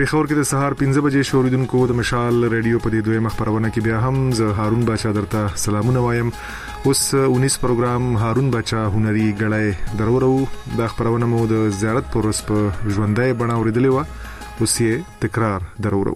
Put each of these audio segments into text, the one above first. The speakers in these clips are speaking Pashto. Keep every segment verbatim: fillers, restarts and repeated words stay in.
پیښور کې د سهار پنځه بجې شوریدونکو د مشال ریډیو په دې دویمه خبرونه کې بیا هم زه هارون بچا درته سلامونه وایم. اوس اونیس پروګرام هارون بچا هنري غړای درورو د خبرونه مو د زیارت پورس په ژوندۍ بڼه اوریدلې و. اوس یې تکرار درورو.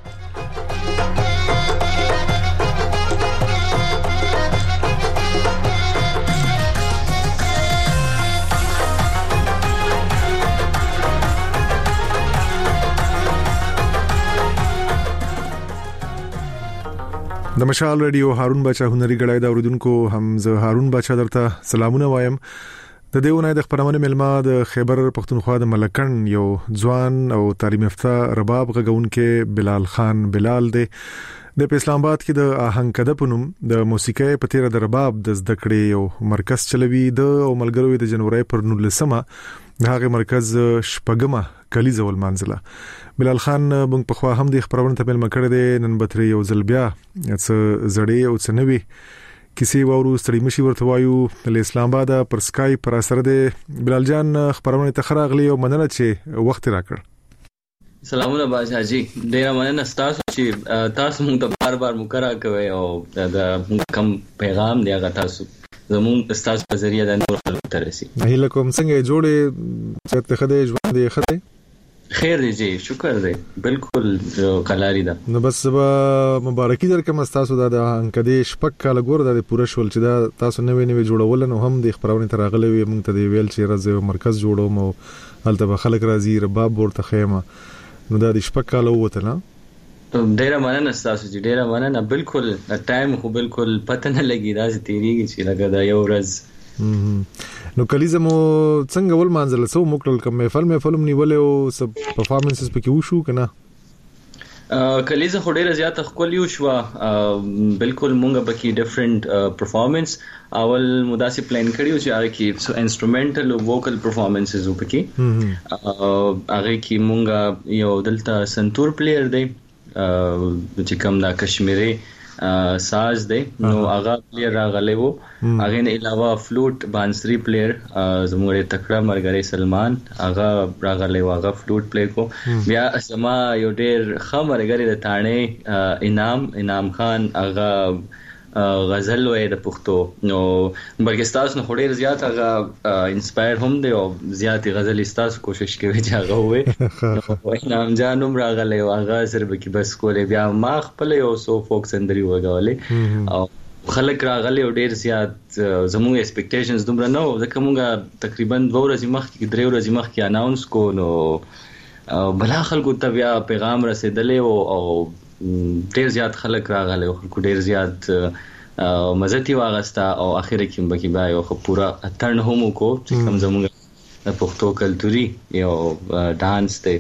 د مشال ریډیو هارون بچا هنري غړای دا اوریدونکو هم زه هارون بچا درته سلامونه وایم. د دیونه د خبرونه ملما د خیبر پختونخوا د ملکن یو ځوان او تعلیم یافته رباب غږونکو بلال خان بلال دی د اسلام آباد کې د آهنګ کده پونم د موسیقۍ په تیر د رباب د زده کړې یو مرکز چلوي د او ملګرو د جنوري پر نولسمه هغه مرکز شپږمه کلیزه ول منځله. بلال خان بنګ په خوا هم د خبرونه ته بل مکړه د نن بتري یو زلبیا څه زړې او څه نوي کیسې وورو ستړي مشي ورته وایو د اسلام آباد پر سکای پر اثر د بلال جان خبرونه ته خراغلی او مننه چې وخت راکړ. سلامونه بادشاہ جی، ډیر مننه تاسو چې تاسو موږ ته بار بار مکرا کوي او د کم پیغام دی هغه تاسو زموږ استاد په ذریعہ د نور خلکو ته رسي. هیله کوم څنګه جوړې چې ته خدای ژوند دی خدای خیر دی جی، شکر دی، بالکل قلاری ده. نو بس به مبارکي درکم تاسو دا د انکدې شپک کال ګور د پوره شول چې دا تاسو نوې نوې جوړول نو هم د خبرونه ترغلې وي. موږ ته دی ویل چې راځي مرکز جوړو مو هلته به خلک راځي رباب ورته خیمه نو دا د شپک کال وته نه ډیره مننه تاسو چې ډیره مننه. بالکل ټایم خو بالکل پته نه لګی دا چې تیریږي چې لګا دا یو ورځ. نو کلیزه مو څنګه ول منځله سو مکل کوم محفل محفل نیول او سب پرفارمنسز پکې وشو کنه؟ کلیزه خو ډیره زیاته خپل یو شو. بالکل مونږ پکې ډیفرنٹ پرفارمنس اول مداسي پلان کړیو چې هغه کې انسټرومنټل او ووکل پرفارمنسز وکړي. هغه کې مونږ یو دلته سنتور پلیئر دی چې کوم دا کشمیری ساز دی نو هغه پلیئر راغلی وو. هغه نه علاوه فلوټ بانسری پلیئر زموږ تکړه مرګری سلمان هغه راغلی وو، هغه فلوټ پلی کو. بیا اسما یو ډیر ښه مرګری د تانه انعام انعام خان هغه غزل وې د پښتو نو بلګستاس نو ډیر زیات هغه انسپایر هم دی او زیات غزل استاس کوشش کوي چې هغه وې نو انعام جانم راغلی او هغه سره به کې بس کولې. بیا ما خپل یو سو فوک سندري وګولې او خلک راغلی او ډیر زیات زموږ ایکسپیکټیشنز دومره نو ځکه موږ تقریبا دوه ورځې مخکې درې ورځې مخکې اناونس کو نو بلا خلکو ته بیا پیغام رسیدلې او ډیر زیات خلک راغلی او خلکو ډیر زیات مزتی واغستا او اخر کې مبکی بیا یو پورا اترن هم کو چې کوم زموږ د پښتو کلتوري یو ډانس دی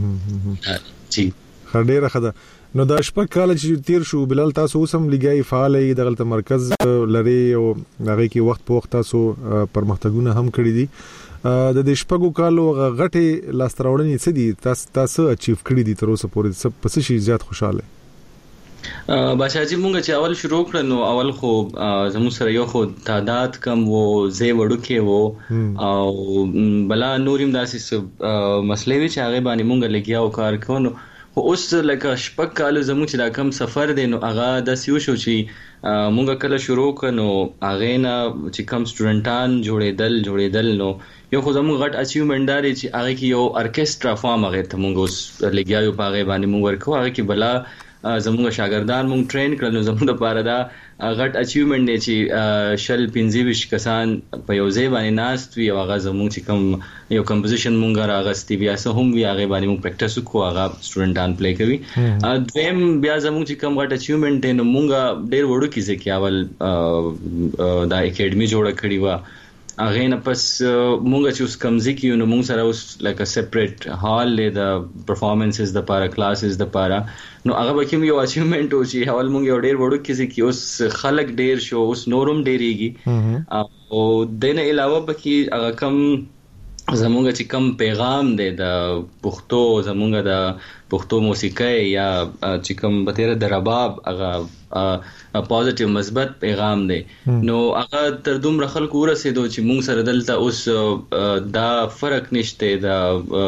چې ډیره خده. نو دا شپږ کال چې تیر شو بلال تاسو اوسم لګای فعال یې دغه مرکز لري او هغه کې وخت په وخت تاسو پرمختګونه هم کړی دي. د دې شپږو کالو غټه لاستراوړنې څه دي تاسو تاسو اچیو کړی دي تر اوسه پورې څه پس شي زیات خوشاله؟ بادشاہ جی مونږ چې اول شروع کړ نو اول خو زموږ سره یو خو تعداد کم وو، زی وړو کې وو او بلا نوریم داسې مسلې وی چې هغه باندې مونږ لګیا او کار کوو. نو خو اوس لکه شپږ کال زموږ چې دا کم سفر دی نو هغه د سیو شو چې مونږ کله شروع کړ نو هغه نه چې کم سټوډنټان جوړېدل جوړېدل نو یو خو زموږ غټ اچیومنټ دی چې هغه کې یو ارکیسټرا فارم هغه ته مونږ اوس لګیاو په هغه باندې مونږ ورکو. هغه کې بلا زموږ شاګردان مونږ ټرین کړل نو زموږ لپاره دا غټ اچیومنټ دی چې شل پنځه ویشت کسان په یو ځای باندې ناست وي او هغه زموږ چې کوم یو کمپوزیشن مونږ راغستی بیا سه هم وی هغه باندې مونږ پریکټیس وکړو، هغه سټوډنټان پلی کوي. دویم بیا زموږ چې کوم غټ اچیومنټ دی نو مونږ ډیر وړو کې ځکه اول دا اکیډمي جوړه کړې و. هغه نه پس مونږ چې اوس کمزې کیو نو مونږ سره اوس لکه سیپریټ هال له د پرفارمنسز د پاره کلاسز د پاره نو هغه به کوم یو اچیومنټ و چې اول مونږ یو ډیر وړو کې چې اوس خلک ډیر شو اوس نورم ډیریږي او دنه علاوه بکې هغه کم زمونږ چې کم پیغام دی د پښتو زمونږ د پښتو موسیقۍ یا چې کم بتیره د رباب هغه پوزټیو مثبت پیغام دی نو هغه تر دومره خلکو ورسېدو چې مونږ سره دلته اوس دا فرق نشته د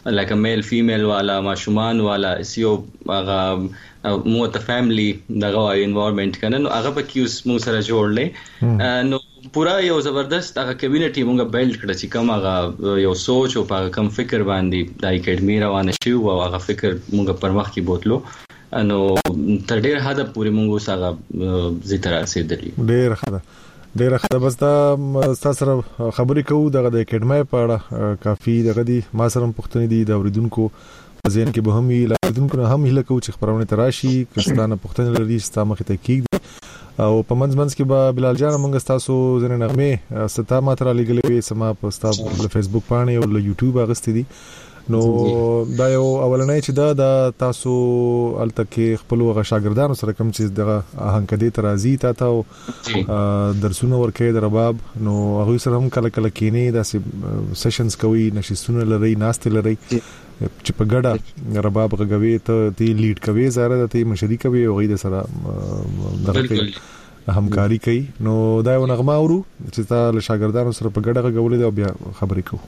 لکه میل فیمیل والا ماشومان والا سیو هغه مو ته فیملی دغه انوایرنمنت کنه نو هغه په کیوس مو سره جوړلې نو پورا یو زبردست هغه کمیونټي مونږه بیلډ کړ چې کوم هغه یو سوچ او هغه کم فکر باندې د اکیډمي روانه شي او هغه فکر مونږه پر مخ کې بوتلو نو تر ډیر حد پورې مونږ سره زیاتره رسیدلی ډیر حد ډیر حد بس دا تاسو سره خبرې کوو دغه د اکیډمي په اړه کافي دغه دي ما سره پښتني دي د اوریدونکو ځین کې به هم وی اوریدونکو هم هله کوي چې خبرونه تراشي کستانه پښتني لري ستا مخ ته کیږي او په منځ منځ کې به بلال جان موږ تاسو زنه نغمه ستا ماتره لګلې سما په تاسو په فیسبوک باندې او له یوټیوب غستې دي نو دا یو اولنۍ چې دا د تاسو التکه خپل وغه شاګردانو سره کوم چې دغه هنکدي ترازی تا ته درسونه ورکې د رباب نو هغه سره هم کله کله کینې د سیشنز کوي نشستونه لري ناست لري چې په ګډه رباب غوي ته تی لیډ کوي زاره ته مشري کوي او غي د سره دغه همکاري کوي نو دا یو نغمه اورو چې تا له شاګردانو سره په ګډه غوولې دا بیا خبرې کوو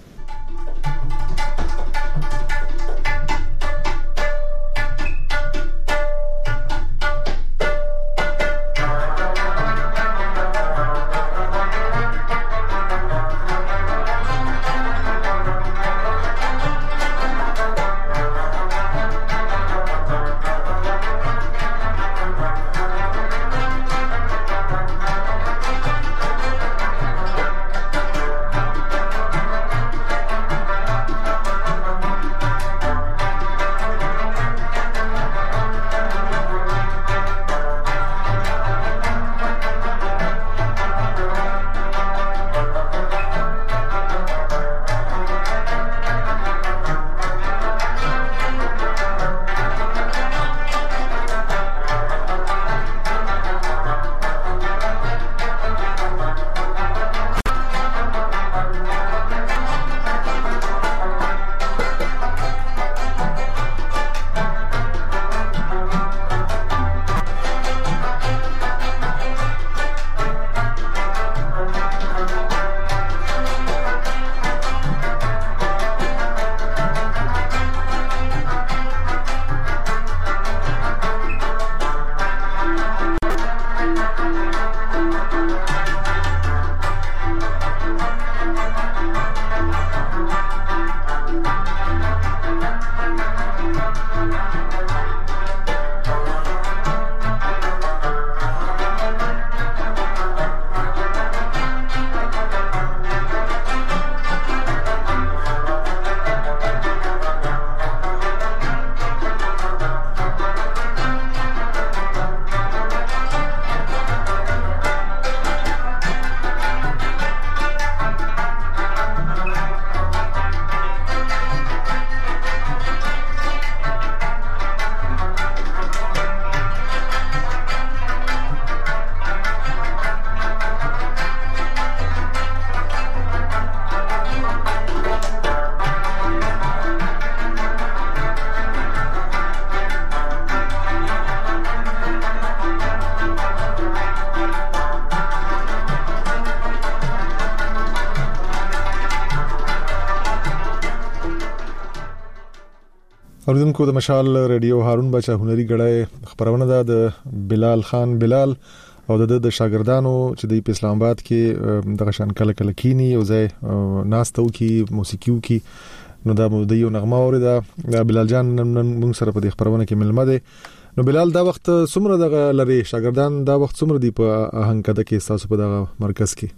اوریدونکو د مشال ریډیو هارون بچا هنري غړای خبرونه ده د بلال خان بلال او د د شاګردانو چې د اسلام آباد کې د غشان کله کله کینی او ځای ناستو کې موسیقيو کې نو دا د یو نغمه اوریدا د بلال جان موږ سره په خبرونه کې ملمه ده نو بلال دا وخت څومره د لری شاګردان دا وخت څومره دی په هنکده کې تاسو په دغه مرکز کې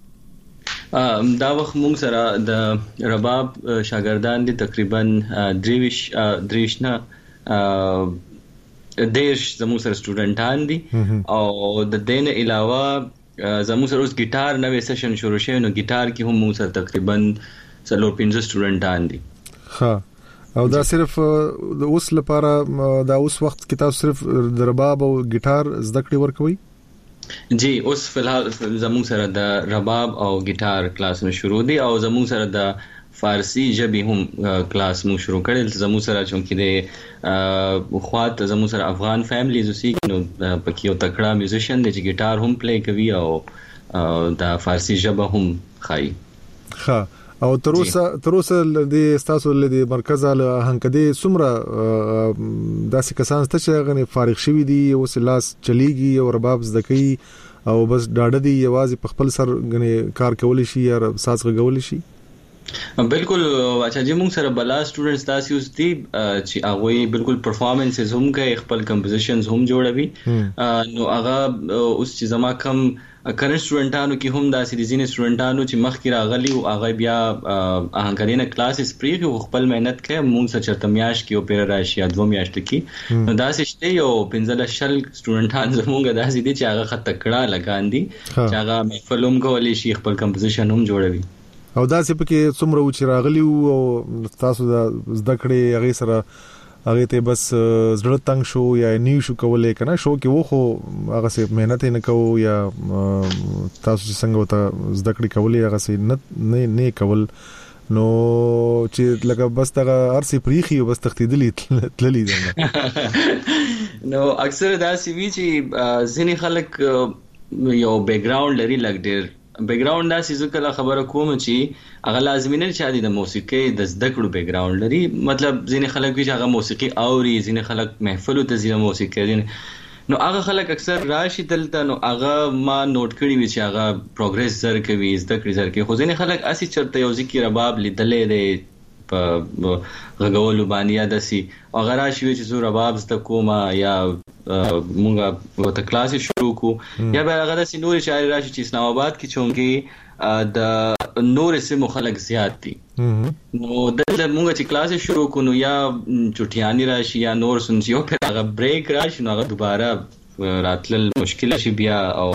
دا وخت مونږ سره د رباب شاګردان دي تقریبا دریوش دریشنا دیش زموږ سره سټوډنټان دي او د دین علاوه زموږ سره اوس ګیټار نوې سیشن شروع شوی نو ګیټار کې هم مونږ سره تقریبا څلور پنځه سټوډنټان دي ها او دا صرف د اوس لپاره دا اوس وخت کې تاسو صرف د رباب او ګیټار زده کړې ورکوي جی اوس فلحال زموږ سره د رباب او ګیټار کلاسونه شروع دي او زموږ سره د فارسی ژبې هم کلاس مو شروع کړل زموږ سره چې د خوات زموږ سره افغان فیملیز اوسې نو پکې یو تکړه میوزیشن دی چې ګیټار هم پلی کوي او د فارسی ژبه هم خای ها او تر اوسه تر اوسه د تاسو له مرکز له هنکدي سمره داسې کسان ست چې غني فارغ شوی دي او سلاس چلیږي او رباب زدکی او بس ډاډه دي یوازې په خپل سر غني کار کول شي یا ساز غول شي. بالکل اچھا جی موږ سره بلا سټوډنټس تاسو اوس دي چې هغه بالکل پرفارمنسز هم کوي خپل کمپوزیشنز هم جوړوي نو هغه اوس چې زما کم کرنٹ سټوډنټانو کې هم داسې دي ځینې سټوډنټانو چې مخکې راغلي او هغه بیا هغه کلاسز پرې خپل مهنت کوي موږ سره چرته میاش کې او پیر راشي یا دوه میاشت کې نو داسې شته یو پنځله شل سټوډنټان زموږ داسې دي چې هغه خط تکړه لګان دي چې هغه محفلوم کولی شي خپل کمپوزیشن هم جوړوي او داسې پکې څومره و چې راغلی او تاسو د زده کړې هغه سره هغه ته بس زړه تنگ شو یا نیو شو کولای کنه شو کې و خو هغه سه مهنت نه کوو یا تاسو چې څنګه وته زده کړې کولای هغه سه نه نه کول نو چې لکه بس دا ارسي پریخي او بس تختیدلې تللی ده نو اکثر دا سی وی چې ځینې خلک یو بیک گراوند لري لګ ډیر بیک گراوند دا چې کله خبره کوم چې هغه لازمي نه چې د موسیقي د زده کړو بیک گراوند لري مطلب ځینې خلک چې هغه موسیقي اوري ځینې خلک محفل ته ځي موسیقي دي نو هغه خلک اکثر راشي دلته نو هغه ما نوٹ کړی وی چې هغه پروګرس زر کوي زده کړی زر کوي خو ځینې خلک اسی چرته یو ځکه رباب لیدلې دی په غوولو باندې داسي هغه راشي چې زو رباب زده کومه یا مونږه وته کلاس شروع کو یا به هغه د نور شاعر راشي چې اسلام آباد کې چونګي د نور سیمو خلک زیات دي نو دلته مونږه چې کلاس شروع کو نو یا چټیانی راشي یا نور سنسیو په هغه بریک راشي نو هغه دوباره راتل مشکل شي بیا او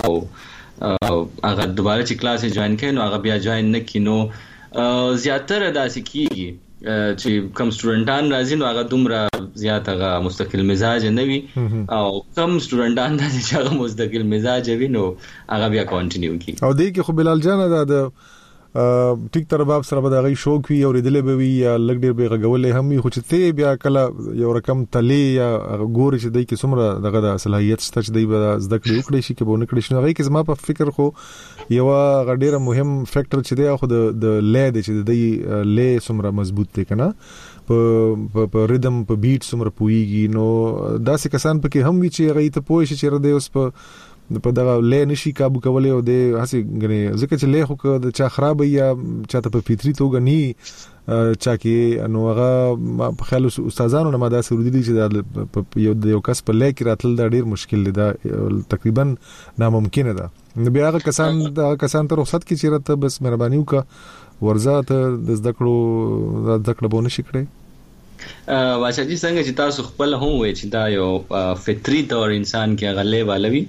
هغه دوباره چې کلاس جوائن کړي نو هغه بیا جوائن نه کینو زیاتره داسې کیږي چې کم سټوډنټان راځي نو هغه دومره زیات هغه مستقل مزاج نه وي او کم سټوډنټان چې هغه مستقل مزاج وي نو هغه بیا کنټینیو کوي او دې کې خو بلال جان دا د ټیک تر باب سره به دغه شوق وي او ردلې به وي یا لګ ډیر به غولې هم وي خو چې ته بیا کله یو رقم تلی یا ګور چې دای کې څومره دغه د صلاحیت شته چې دای به زده کړې وکړي شي کې به نه کړي شي هغه کې زما په فکر خو یو غډیره مهم فیکٹر چې دی خو د د لید چې دی لې څومره مضبوط دی کنه په په ریدم په بیټ څومره پويږي نو داسې کسان پکې هم وي چې هغه ته پوه شي چې ردی اوس په په دغه لې نشي قابو کولای او د هسي غني ځکه چې لې خو د چا خراب یا چاته په فطري توګه ني چا کې نو هغه په خیال استادانو نه ما دا سره دي چې یو یو کس په لې کې راتل دا ډیر مشکل دی دا تقریبا ناممکن ده نو بیا هغه کسان دا کسان ته رخصت کې چیرته بس مهرباني وکړه ورزات د زده کړو د زده کړو بونه شي کړی واچا جی څنګه چې تاسو خپل هم وای چې دا یو فطري تور انسان کې غلې والوي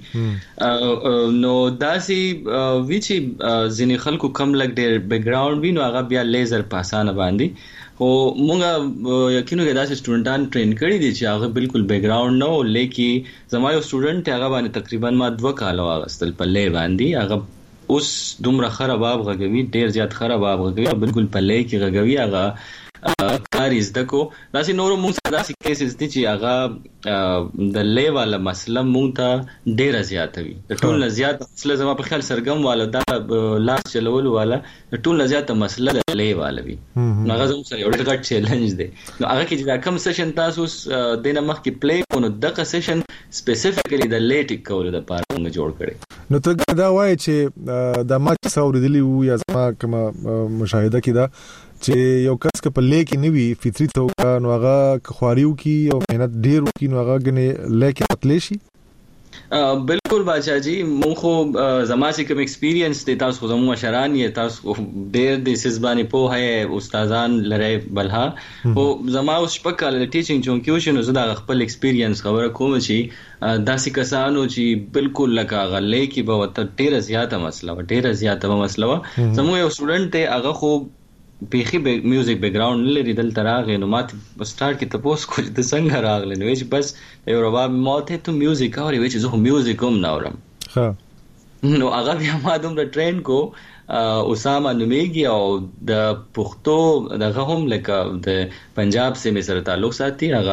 نو داسي وی چې ځینې خلکو کم لګ ډېر بیک گراوند وی نو هغه بیا لیزر پاسانه باندې خو مونږه یقینو کې داسې سټوډنټان ټرین کړی دي چې هغه بالکل بیک گراوند نه لیکي زما یو سټوډنټ هغه باندې تقریبا ما دوه کال واغستل په لې باندې هغه اوس دومره خراب غږوي ډېر زیات خراب غږوي بالکل په لې کې غږوي هغه کاری زده کو داسې نورو موږ سره داسې کیسز دي چې هغه د لې والا مسله موږ ته ډیره زیاته وي د ټول نه زیات مسله زما په خیال سرګم والا دا لاس چلول والا د ټول نه زیاته مسله د لې والا وي نو هغه زموږ سره یو ډېر غټ چیلنج دی نو هغه کې چې دا کم سیشن تاسو د نه مخ کې پلی کو نو دغه سیشن سپیسیفیکلی د لې ټیک کولو لپاره موږ جوړ کړی نو ته دا وایي چې د ما څو ورېدلی وو یا زما کوم مشاهده کې دا چې یو کس که په لیکي نوي فطري توګه نو هغه خواريو کی او مهنت ډیر کی نو هغه غنه لیکي اتلی شي بالکل بادشاہ جی مونږ خو زما چې کوم ایکسپیرینس دی تاسو زموږ مشران یې تاسو ډیر د سزبانی په هي استادان لري بلها او زما اوس شپکاله ټیچینګ چون کې وشنو زه دا خپل ایکسپیرینس خبره کوم چې داسې کسانو چې بالکل لکه غلې کې به وته ډیر زیاته مسله ډیر زیاته مسله زموږ یو سټوډنټ ته هغه خو بیخي میوزیک بیک گراوند لري دلته راغی نو ماته سٹارټ کې تاسو کو د څنګه راغلی نو چې بس یو رباب ماته ته میوزیک اوري چې زه میوزیک هم نه اورم ها نو هغه بیا ما دومره ټرین کو اسامه نومیږي او د پښتو دغه هم لکه د پنجاب سیمه سره تعلق ساتي هغه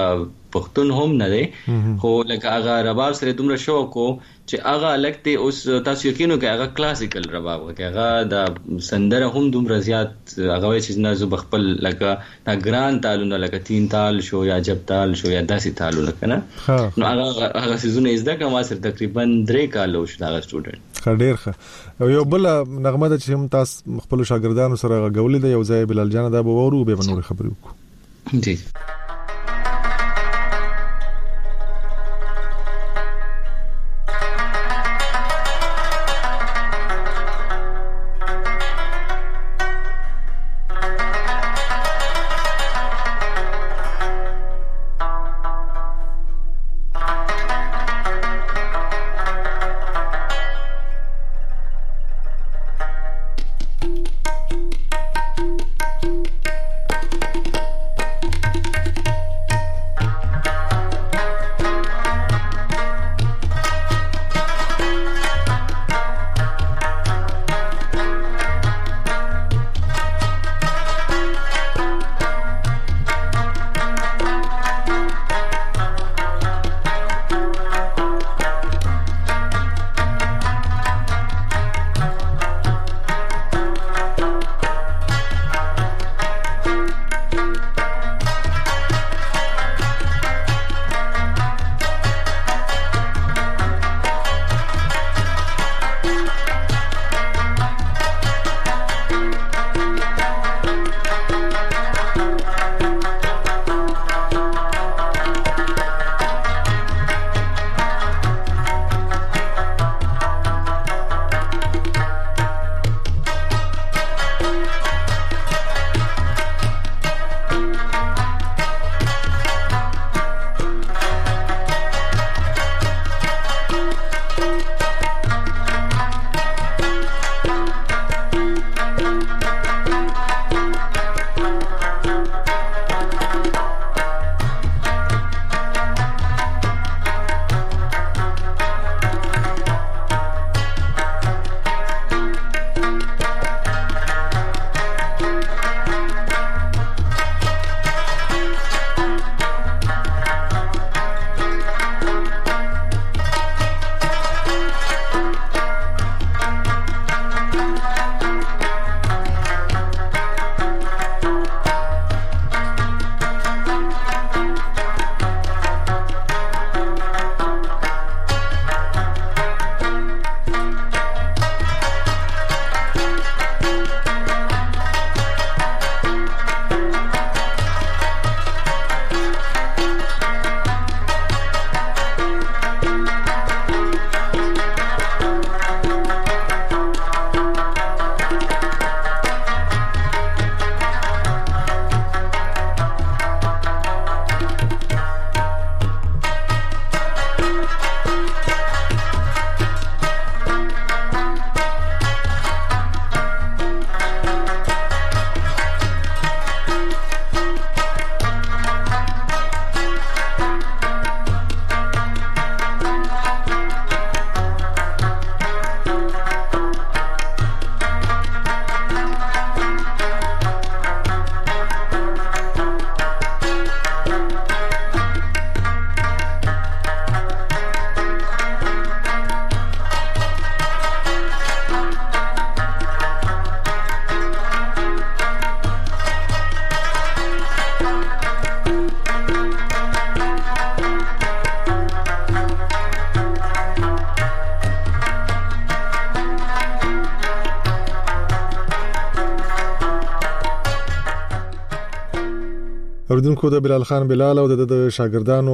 پښتون هم نه دی خو لکه هغه رباب سره دومره شوق کو چې هغه لکته اوس تاسو یقینو کې هغه کلاسیکل رباب کې هغه د سندره هم دومره زیات هغه چې نه زو بخپل لکه دا ګران تالونه لکه تین تال شو یا جب تال شو یا داسې تالونه کنه نو هغه هغه سيزونه زده کوم سره تقریبا درې کال شو دا سټوډنټ خډیر ښه یو بل نغمه د چې هم تاسو خپل شاګردانو سره غوړلې د یو ځای بلال جان دا به ورو به نور خبرې وکړو جی اوریدونکو د بلال خان بلال او د شاګردانو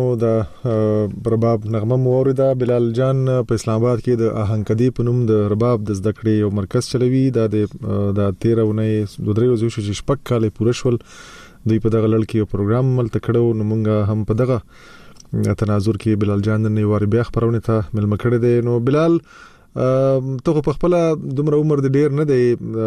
د رباب نغمه موریده بلال جان په اسلام آباد کې د آهنګدی په نوم د رباب د زده کړې یو مرکز چلوي دا د د تیرہ ونې د درې ورځې چې شپږ کال پوره شول دوی په دغه لړ کې یو پروګرام ملته کړو نو مونږ هم په دغه تناظر کې بلال جان نن یو بیا خبرونه ته ملم کړی دی نو بلال ته په خپل دومره عمر د ډیر نه دی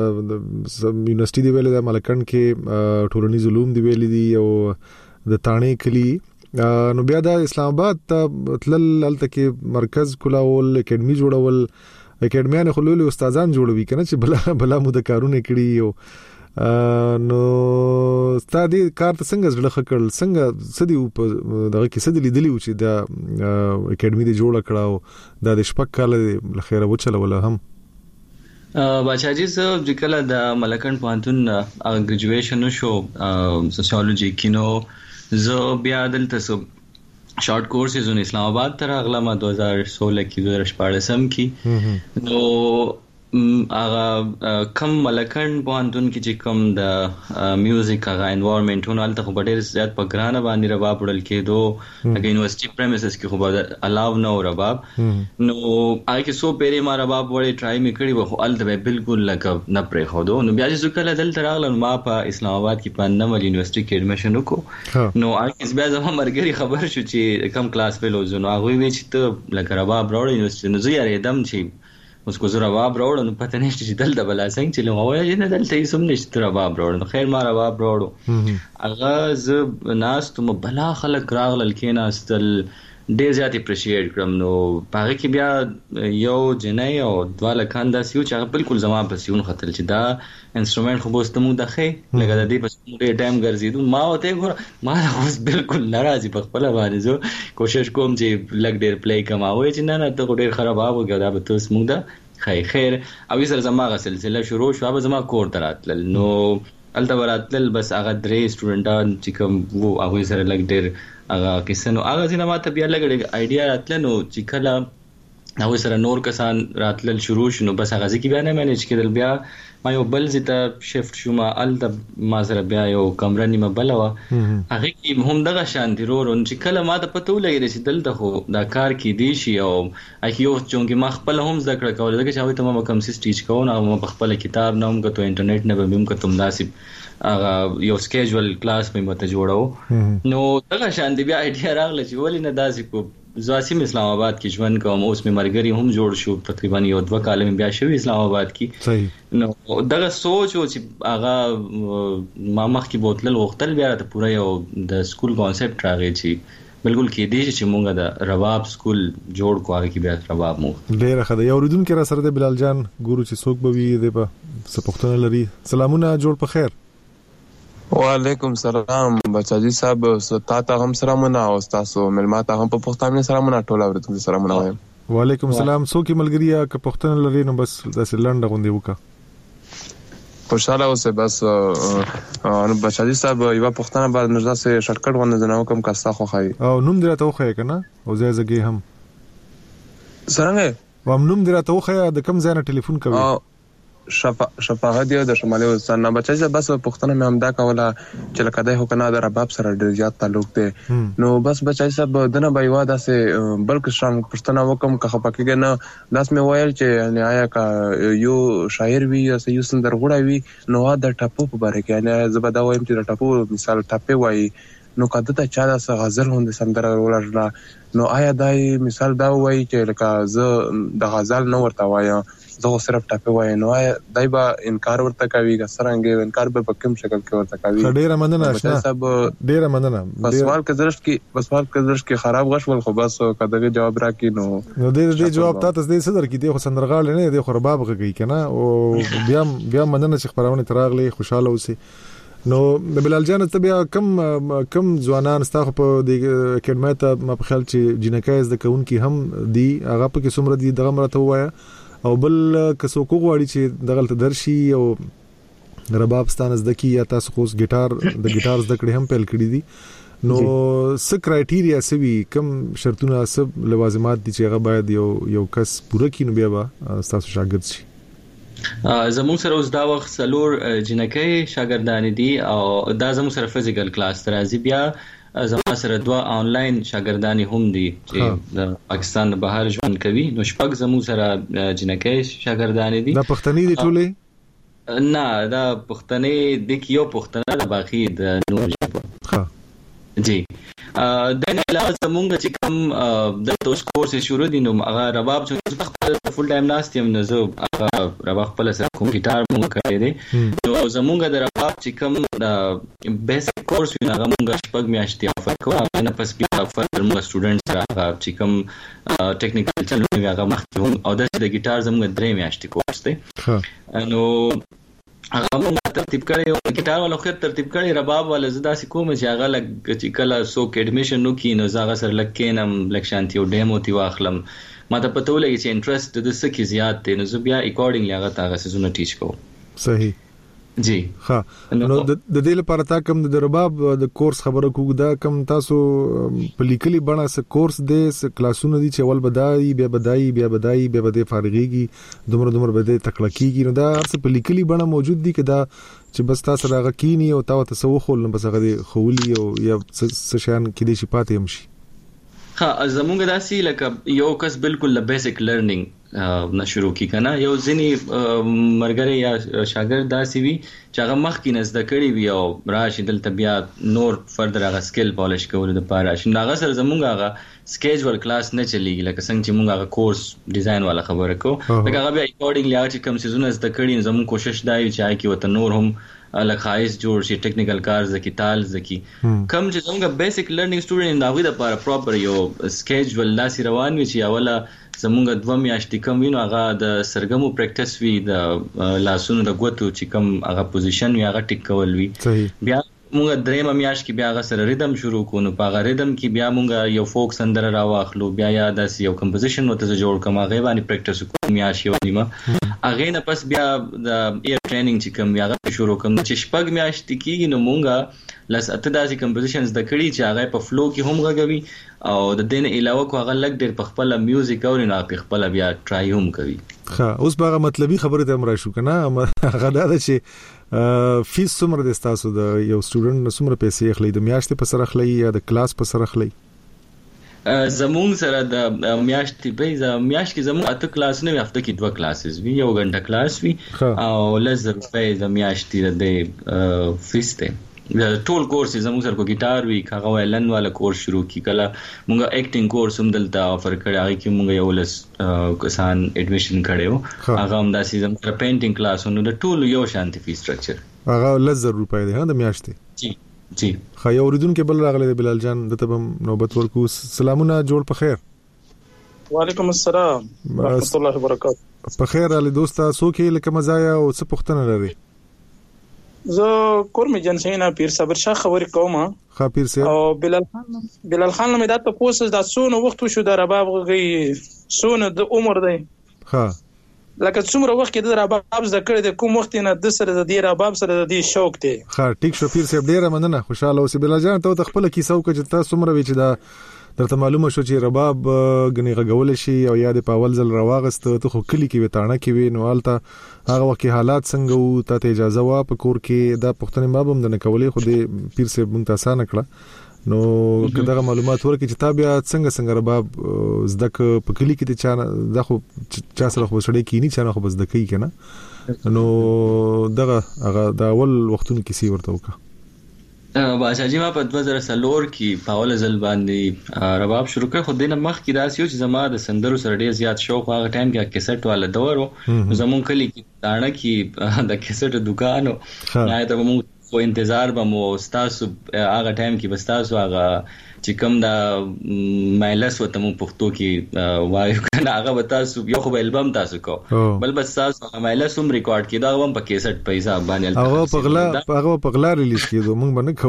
یونیورسيټي دی ویلې د ملکن کې ټولنیز علوم دی ویلې دی او د تانې کلی نو بیا د اسلام آباد ته تلل هلته کې مرکز کولاول اکیډمي جوړول اکیډمیان خلول استادان جوړوي کنه چې بلا بلا مو د کارونه کړی یو نو ستادي کار ته څنګه ځل خکل څنګه سدي په دغه کې سدي لیدلی و چې د اکیډمي دی جوړ کړه د شپږ کال لخيره وچله ولا هم بچا جی زه چې کله د ملکن پوهنتون ګریجویشن شو سوسیولوژي کینو زه بیا دلته سو شارټ کورسز ان اسلام آباد تر اغلا ما دو ہزار سولہ کی دو ہزار پاړسم کی نو هغه کم ملکن پوهنتون کې چې کم د میوزیک هغه انوایرنمنټونه الته خو ډېر زیات په ګرانه باندې رباب وړل کېدو هغه یونیورسيټي پریمیسز کې خو به الاو نو رباب نو هغه کې سو پیری ما رباب وړي ټرای می کړی وو الته به بالکل لکه نه پرې خو دو نو بیا چې کله دلته راغلم ما په اسلام آباد کې په نمل یونیورسيټي کې ایڈمیشن وکړو نو هغه بیا زما مرګري خبر شو چې کم کلاس فیلو زنو هغه وی چې ته لکه رباب راوړې یونیورسيټي نو زه یې دم چې اوس کو زه رباب راوړم نو پته نشته چې دلته بلا څنګه چې لمه وایي نه دلته یې سم نشته رباب راوړم خیر ما رباب راوړو هغه زه ناس ته بلا خلک راغلل کې ناستل ډېر زیات اپریشیټ کړم نو هغه کې بیا یو جنۍ او دواله کاندا سیو چې هغه بالکل زما په سیون خطر چې دا انسټرومنټ خو بوست مو دخه لکه د دې په ډېر ټایم ګرځیدو ما وته ګور ما اوس بالکل ناراضي په خپل باندې زه کوشش کوم چې لګ ډېر پلی کما وای چې نه نه ته ډېر خراب وګا دا به تاسو مو دا خیر خیر او سر زما غ سلسله شروع شو به زما کور تراتل نو الته وراتل بس هغه درې سټوډنټان چې کوم وو هغه سره لګ ډېر هغه کیسنو هغه ځینې ماته بیا لګ ایډیا راتل نو چې کله هغه سره نور کسان راتل شروع شنو بس هغه ځکه بیا نه مینج کېدل بیا ما یو بل زیته شفت شوم الته ما سره بیا یو کمره نیمه بل و هغه کې هم دغه شانتي رورون چې کله ما ته پته ولګی چې دلته خو دا کار کې دی شي او اکی یو چونګې ما خپل هم ذکر کول دغه چې هغه ته ما کوم سیس ټیچ کوو نو ما خپل کتاب نوم کته انټرنیټ نه به کوم مناسب هغه یو سکیجول کلاس په مته جوړاو نو دغه شانتي بیا ایډیا راغله چې ولې نه داسې کو زاسیم اسلام آباد کې ژوند کوم اوس مې مرګري هم جوړ شو تقریبا یو دوه کال مې بیا شوی اسلام آباد کې صحیح نو دغه سوچ او چې هغه ما مخ کې بوتل وختل بیا ته پوره یو د سکول کانسپټ راغی چې بالکل کې دی چې مونږه د رباب سکول جوړ کوه کې بیا رباب مو ډیر خدای یو ردون کې را سره د بلال جان ګورو چې څوک به وي د په سپختونه لري سلامونه جوړ په خیر وعلیکم سلام بچاجي صاحب ستا ته هم سلامونه او تاسو ملمات هم په پښتانه سلامونه ټول اورته سلامونه وایم وعلیکم السلام څوک ملګریا ک پښتون لري نو بس داسې لنډه غوندي وکا خوشاله اوسه بس نو بچاجي صاحب یو پښتانه بعد نو داسې شارټکټ ونه زناو کوم کاستا خو خای او نوم درته وخی کنه او زه زګي هم څنګه و نوم درته وخی د کم ځای نه ټلیفون کوي شفا شفاعت دی د شمالي وزستان نه بچا چې بس پښتنه مې همدا کوله چې لکه دای هو کنه د رباب سره ډیر زیات تعلق دی نو بس بچا چې دنه به یو داسې بلکې شام پښتنه وکم که خپکیږي نه داس مې وایل چې یعنی آیا کا یو شاعر وی یا یو سندر غوړی وی نو دا ټاپو په باره کې یعنی زبدا وایم چې ټاپو مثال ټاپه وای نو کده ته چا د غزل هوند سندر ولرله نو آیا دای مثال دا وای چې لکه زه د غزل نو ورته وایم زه صرف ټاپه وای نو دای با انکار ورته کوي څنګه انکار به په کوم شکل کې ورته کوي ډیره مننه صاحب ډیره مننه بس سوال کې درش کې بس سوال کې درش کې خراب غشول خو بس کداغه جواب راکې نو نو دې دې جواب تاسو دې صدر کې دی خو سندرغال نه دی خو رباب غږی کنه او بیا بیا مننه چې خبرونه تراغلي خوشاله اوسئ نو د بلال جان ته بیا کم کم ځوانان ستاسو په د اکیډمي ته ما په خیال چې جنکای د کون کې هم دی هغه په کې څومره دی دغه مرته وایا او بل کسو کو غواړي چې دغه درشي او رباب ستانه زدکی یا تاسو خو ګټار د ګټار زده کړې هم پیل کړی دي نو څه کرایټیریا سوي کم شرطونه سب لوازمات دي چې هغه باید یو یو کس پوره کینو بیا به تاسو شاګرد شي زموږ سره اوس دا وخت څلور جنکۍ شاګردان دي او دا زموږ سره فزیکل کلاس ترازی بیا زموږ سره دوه آنلاین شاګردان هم دي چې د پاکستان د بهر ژوند کوي نو شپږ زموږ سره جنکۍ شاګردان دي دا پښتني دي ټولې نه دا پښتني د کیو پښتنه د باقي د نور ها جی د نه علاوه زموږ چې کوم د توس کورس شروع دي نو هغه رباب چې خپل فول ټایم ناست یم نو زه هغه رباب خپل سره کوم ګټار مو کوي دي نو زموږ د رباب چې کوم د بیسیک کورس وی هغه موږ شپږ میاشتې افر کوو نه پس بیا افر موږ سټوډنټس سره هغه چې کوم ټیکنیکل چلو هغه مخکې او د ګټار زموږ درې میاشتې کورس دی نو هغه موږ ترتیب کړی او ګټار والا خو ترتیب کړی رباب والا زدا سې کوم چې هغه لګ چې کله څوک اډمیشن وکړي نو زغه سره لکینم لک شانتي او ډیمو تی واخلم ما ته پته ولګي چې انټرست د څه کې زیات دی نو زه بیا اکورډنګلی هغه تاغه سيزونه ټیچ کوم. صحیح. جی ها نو د دې لپاره تا کوم د رباب د کورس خبره کوو دا کوم تاسو په لیکلي بڼه س کورس دې س کلاسونه دي چې اول بدایي بیا بدایي بیا بدایي بیا بده فارغيږي دومره دومره بده تکلکیږي نو دا هر څه په لیکلي بڼه موجود دي کدا چې بس تاسو راغ کینی او تاسو تسو خول نو بس هغه خولي او یا څه شان کې دي چې پاتې هم شي. ها زمونږ داسي لکه یو کس بالکل د بیسیک لرنینګ نه شروع کی کنه یو ځنی مرګره یا شاګرد داسي وي چې هغه مخکې نه زده کړی وي او راشي دلته بیا نور فردر هغه سکل پالیش کول د پاره شي هغه سره زمونږ هغه سکیجول کلاس نه چلیږي لکه څنګه چې مونږ هغه کورس ډیزاین والا خبره کو لکه هغه بیا اکورډنګلی هغه چې کوم سيزونه زده کړی زموږ کوشش دی چې هغه وته نور هم لکه خاص جوړ شي ټیکنیکل کار زکی تال زکی کم چې زموږ بیسیک لرنینګ سټوډنټ دا غوډه لپاره پراپر یو سکیجول لاسي روان وي چې اوله زموږ دوه میاشتې کم وینو هغه د سرګمو پریکټیس وی د لاسونو د غوتو چې کم هغه پوزیشن وی هغه ټیک کول وی بیا مونږ درېم میاشت کې بیا هغه سره ریدم شروع کوو په هغه ریدم کې بیا مونږ یو فوک سندره راواخلو بیا یا د یو کمپوزیشن وته جوړ کوم هغه باندې پریکټیس کوو میاشت یو نیمه هغه نه پس بیا د ایر ټریننګ چې کوم هغه شروع کوم چې شپږ میاشت کېږي نو مونږه لس اته داسې کمپوزیشنز د کړي چې هغه په فلو کې هم غږوي او د دین علاوه کو هغه لګ ډېر په خپل میوزیک او نه په خپل بیا ټرای هم کوي. ها اوس به مطلبي خبره ته امر شو کنه هغه دا چې فیس څومره د تاسو د یو سټوډنټ څومره پیسې اخلي د میاشتې په سر اخلي یا د کلاس په سر اخلي؟ زمونږ سره د میاشتې په ځای میاشت کې زمونږ اته کلاس نه هفته کې دوه کلاسز وی یو غنټه کلاس وی او لزر روپے د میاشتې د فیس ته د ټول کورس زموږ سره کو ګیټار وی هغه ویلن والا کورس شروع کی کله مونږه اکټینګ کورس هم دلته افر کړی هغه کې مونږ یو لس کسان اډمیشن کړو هغه هم داسې زموږ سره پینټینګ کلاسونه د ټول یو شانتي فی سټرکچر هغه لزر روپے دی ها د میاشتې. جی جی خا یو اوریدونکو بل راغلی بلال جان د تبم نوبت ورکو سلامونه جوړ په خیر. وعلیکم السلام ورحمت الله وبرکاته. په خیر علي دوستا سوکې لکه مزایا او څه پوښتنه لري؟ زه کورمه جنسینا پیر صبر شاه خبرې کوم. خا پیر سه او بلال خان بلال خان مې دا ته پوسټ دا څونه وخت شو د رباب غي څونه د عمر دی ها لکه څومره وخت کې د رباب زده کړې د کوم وخت نه د سره د دې رباب سره د دې شوق دی. ها ټیک شو پیر سه ډیره مننه خوشاله اوسې بلال جان ته خپل کیسه وکړه چې تاسو څومره وی چې دا درته معلومه شو چې رباب غني غول شي او یا د پاول زل رواغست ته خو کلی کې وتاڼه کې وی نو الته هغه وخت حالات څنګه وو ته اجازه وا په کور کې دا پښتنې ما بم د نکولې خو د پیر سه مونږ تاسو نه کړه نو کله معلومات ورکړي چې تابع څنګه څنګه رباب زده ک په کلی کې ته دا خو چا سره خو سړی کې نه چا خو بس د کوي کنه نو دغه هغه دا اول وختونو کې سی ورته وکړه. باشا جی ما په دوه زره څلور کې پاول زل باندې رباب شروع کړ خو دینه مخ کې داسې و چې زما د سندرو سره ډیر زیات شوق هغه ټایم کې کیسټ والا دور و زمون کلی کې داڼه کې د کیسټ دکانو نه ته مو خو انتظار به مو تاسو هغه ټایم کې بس تاسو هغه چې کوم دا مایلس وته مو پښتو کې وایو کنه هغه به تاسو یو خو البم تاسو کو بل بس تاسو مایلس هم ریکارډ کیدا هم په کیسټ په حساب باندې هغه پغلا هغه پغلا ریلیز کیدو مونږ باندې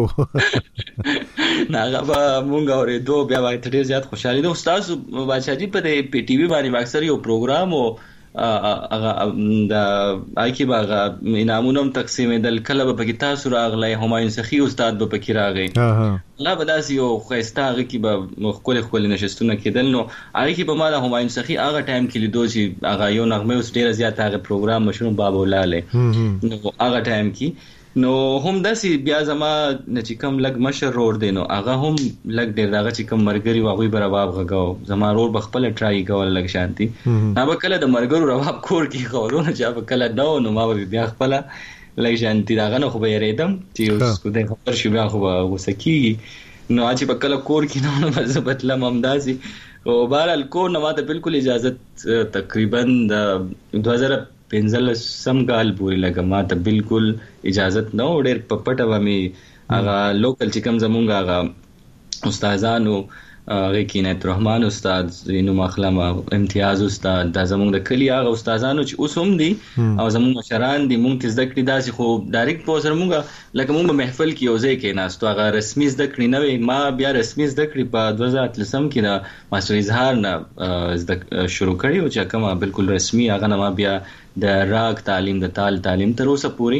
کو نه هغه مونږ اورې دوه بیا وایي ډیر زیات خوشاله دي تاسو بادشاہ جی په پی ټي وی باندې اکثر یو پروګرام او هغه د آیکی باغ انعامونو تقسیمېدل کله به پکې تاسو راغلی همایون سخی استاد به پکې راغی لا به داسې یو ښایسته هغه کې به ښکلې ښکلې نشستونه کېدل نو هغه کې به ما د همایون سخی هغه ټایم کې لیدو چې هغه یو نغمه اوس ډېره زیاته هغه پروګرام مشهور بابا ولاله نو هغه ټایم کې نو هم داسې بیا زما نه چې کوم لګ مشر رور دی نو هغه هم لګ ډېر دغه چې کوم مرګري واغوي به رباب غږاو زما رور به خپله ټرای کول لږ شانتي نه به کله د مرګرو رباب کور کې غوړو نه چې به کله نه نو ما به بیا خپله لږ شانتي دغه نه خو به یېرېدم چې اوس خدای خبر شي بیا خو به غوسه کېږي نو چې به کله کور کې نه نو به زه به تلم همداسې خو بهرحال کور نه ما ته بالکل اجازت تقریبا د دوه زره پنځلس سم کال پورې لګه ما ته بالکل اجازت نه ډېر په پټه به مې هغه لوکل چې کوم زمونږ هغه استادانو هغه کې عنایت الرحمن استاد زینو مخلم امتیاز استاد د زمونږ د کلی هغه استادانو چې اوس هم دي او زمونږ مشران دي مونږ ته زده کړې داسې خو ډایرکټ په سره مونږ لکه مونږ محفل کې یو ځای کې ناستو هغه رسمي زده کړې نه وي ما بیا رسمي زده کړې په دوه زره اتلسم کې د ماستر اظهار نه زده شروع کړی او چې کومه بالکل رسمي هغه نه ما بیا د راګ تعلیم د تال تعلیم تر اوسه پوری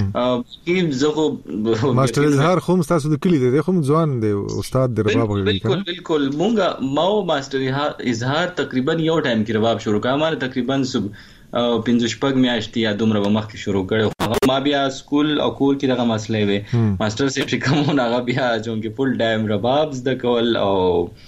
کې زه ماستر اظهار خو تاسو د کلی دی خو ځوان دی استاد د رباب غوړي بالکل بالکل مونږه ما ماستر اظهار تقریبا یو ټایم کې رباب شروع کړم ما تقریبا سب پنځه شپږ میاشتې یا دومره مخکې شروع کړو ما بیا سکول او کور کې دغه مسلې وي ماستر سیف چې کوم هغه بیا چې فل ټایم رباب زده کول او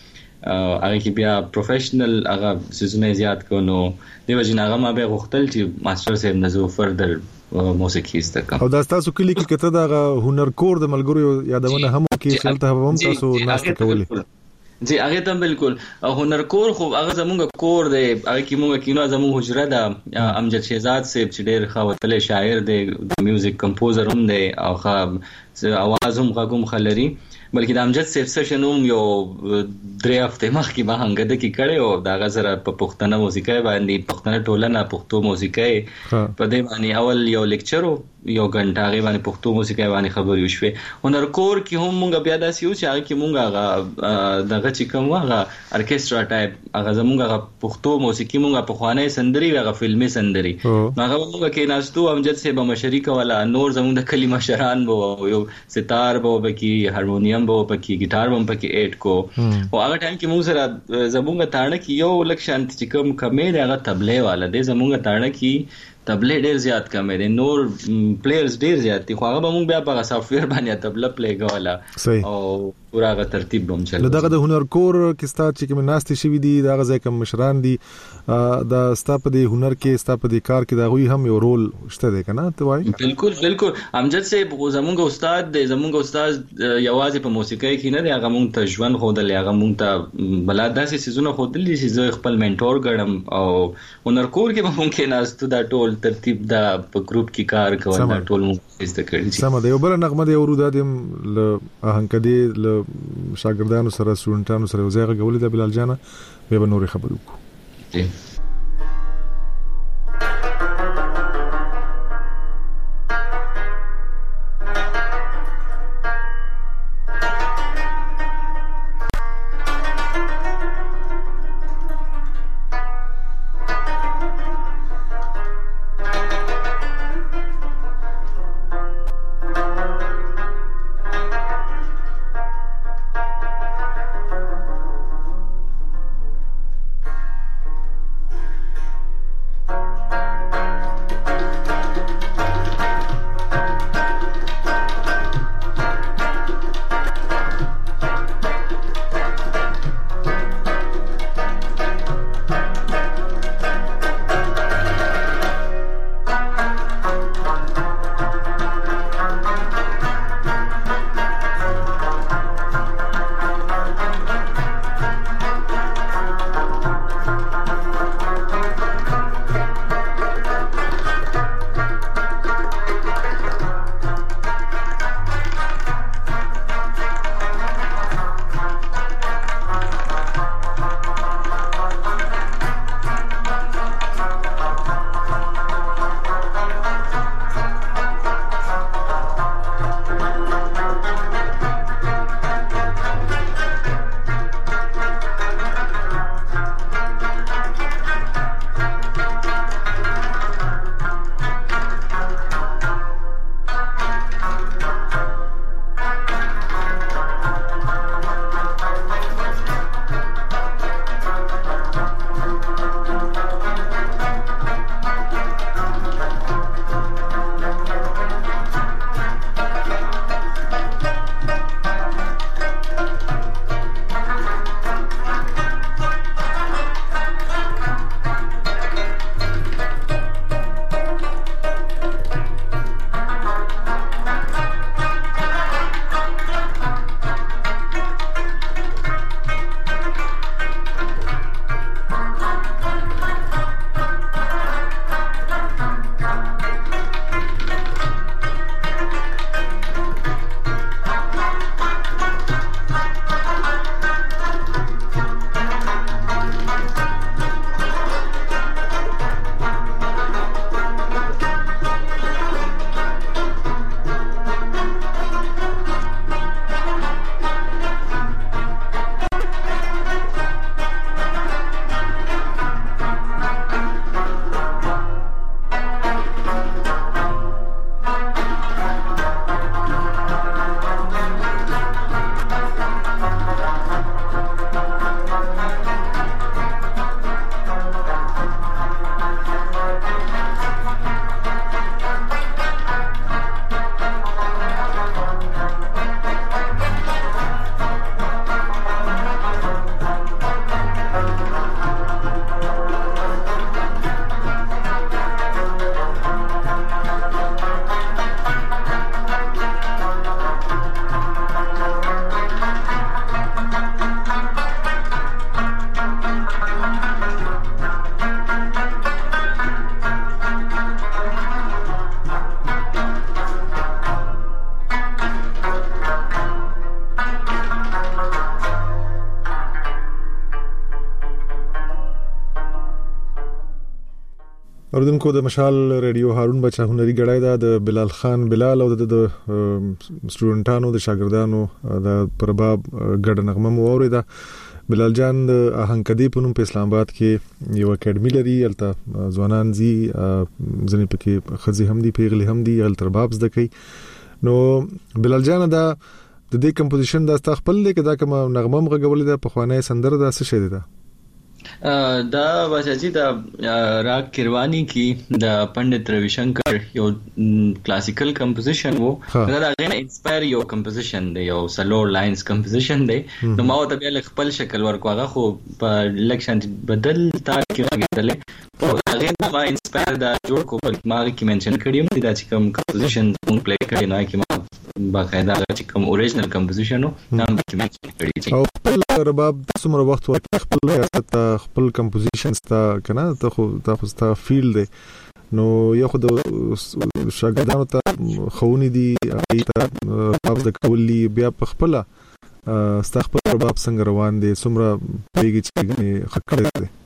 هغه کې بیا پروفیشنل هغه سيزونه زیات کونو دیو جن هغه ما به غوښتل چې ماستر صاحب نزو فردر موسیقي زده کوم او دا تاسو کلی کې کته دا هنر کور د ملګرو یادونه هم کې چلته هم تاسو ناشته کولې جی هغه ته بالکل هنر کور خو هغه زمونږ کور دی هغه کې مونږ کینو زمونږ حجره ده امجد شهزاد صاحب چې ډېر خاطر شاعر دی د میوزیک کمپوزر هم دی او خا اواز هم غوږم خلري بلکې د امجد صاحب سشنوم یو درې هفته مخکې به هنګ د کې کړي او دا غزر په پښتنه موسیقي باندې پښتنه ټولنه پښتو موسیقي په دې باندې اول یو لیکچر یو غنټه غي باندې پښتو موسیقي باندې خبرې وشوي هنر کور کې هم مونږ بیا داسې یو چې هغه کې مونږ دغه چې کوم هغه ارکیسټرا ټایپ هغه زمونږ هغه پښتو موسیقي مونږ په خوانې سندري هغه فلمي سندري هغه مونږ کې ناستو امجد صاحب مشرک ولا نور زمونږ د کلی مشران وو یو ستار وو بکی هارمونیم وو بکی ګټار وو بکی ایټ کو او هغه ټایم کې مونږ سره زمونږ تاړه کې یو لکشن چې کوم کمې هغه تبلې والا دی زمونږ تاړه کې تبلې ډېر زیات کم دي نور پلیئرز ډېر زیات دي خو هغه به موږ بیا په سافټویر باندې تبله پلی کوله او پورا غا ترتیب بم چل دغه د هنر کور کې ستا چې کوم ناستې شوی دي دغه ځای کوم مشران دي دا ستا په دې هنر کې ستا په دې کار کې دا غوي هم یو رول شته دی کنه ته وایي بالکل بالکل امجد صاحب زمونږ استاد دی زمونږ استاد یوازې په موسیقۍ کې نه دی هغه مونږ ته ژوند خودل هغه مونږ ته بلا داسې سيزونه خودل دي چې زه خپل منټور ګڼم او هنر کور کې به ممکن است دا ټول ترتیب دا په ګروپ کې کار کول دا ټول مونږ زده کړی سم دی یو بل نغمه دی ورو دادم ل هنکدي ل شاګردانو سره سټوډنټانو سره وزایغه غولې د بلال جانه به نور خبرو کو اوردونکو د مشال ریډیو هارون بچا هنري غړای دا د بلال خان بلال او د سټوډنټانو د شاګردانو د پرباب ګډ نغمه مو اوریدا. بلال جان د اهنګدی په نوم په اسلام آباد کې یو اکیډمي لري، الته ځوانان زی ځنې پکې خزي هم دي پیغلي هم دي ال ترباب زده کوي. نو بلال جان دا د دې کمپوزیشن دا خپل لیک دا کوم نغمه مغولې دا په خوانه سندره دا څه شي ده؟ دا بچاجي دا راگ کیروانی کی دا پنڈت روی شنکر یو کلاسیکل کمپوزیشن وو، دا غیر انسپایر یو کمپوزیشن دی، یو سلور لاینز کمپوزیشن دی. نو ما ته بیا خپل شکل ورکو هغه خو په لکشن بدل تا کېږي او هغه ما انسپایر دا جوړ کو په ما کې منشن کړی دا چې کوم کمپوزیشن مون پلی کړی نه کی ما باقاعده چې کوم اوریجنل کمپوزیشن نو نام کې منشن کړی او خپل رباب څومره وخت ورته خپل ریاست خپل کمپوزیشنز تا کنه ته خو تاسو ته فیل دی نو یو خو د شاګردانو ته خونی دی ایته رباب د کولی بیا په خپل استخبار رباب څنګه روان دي څومره پیږي چې خکړه دي.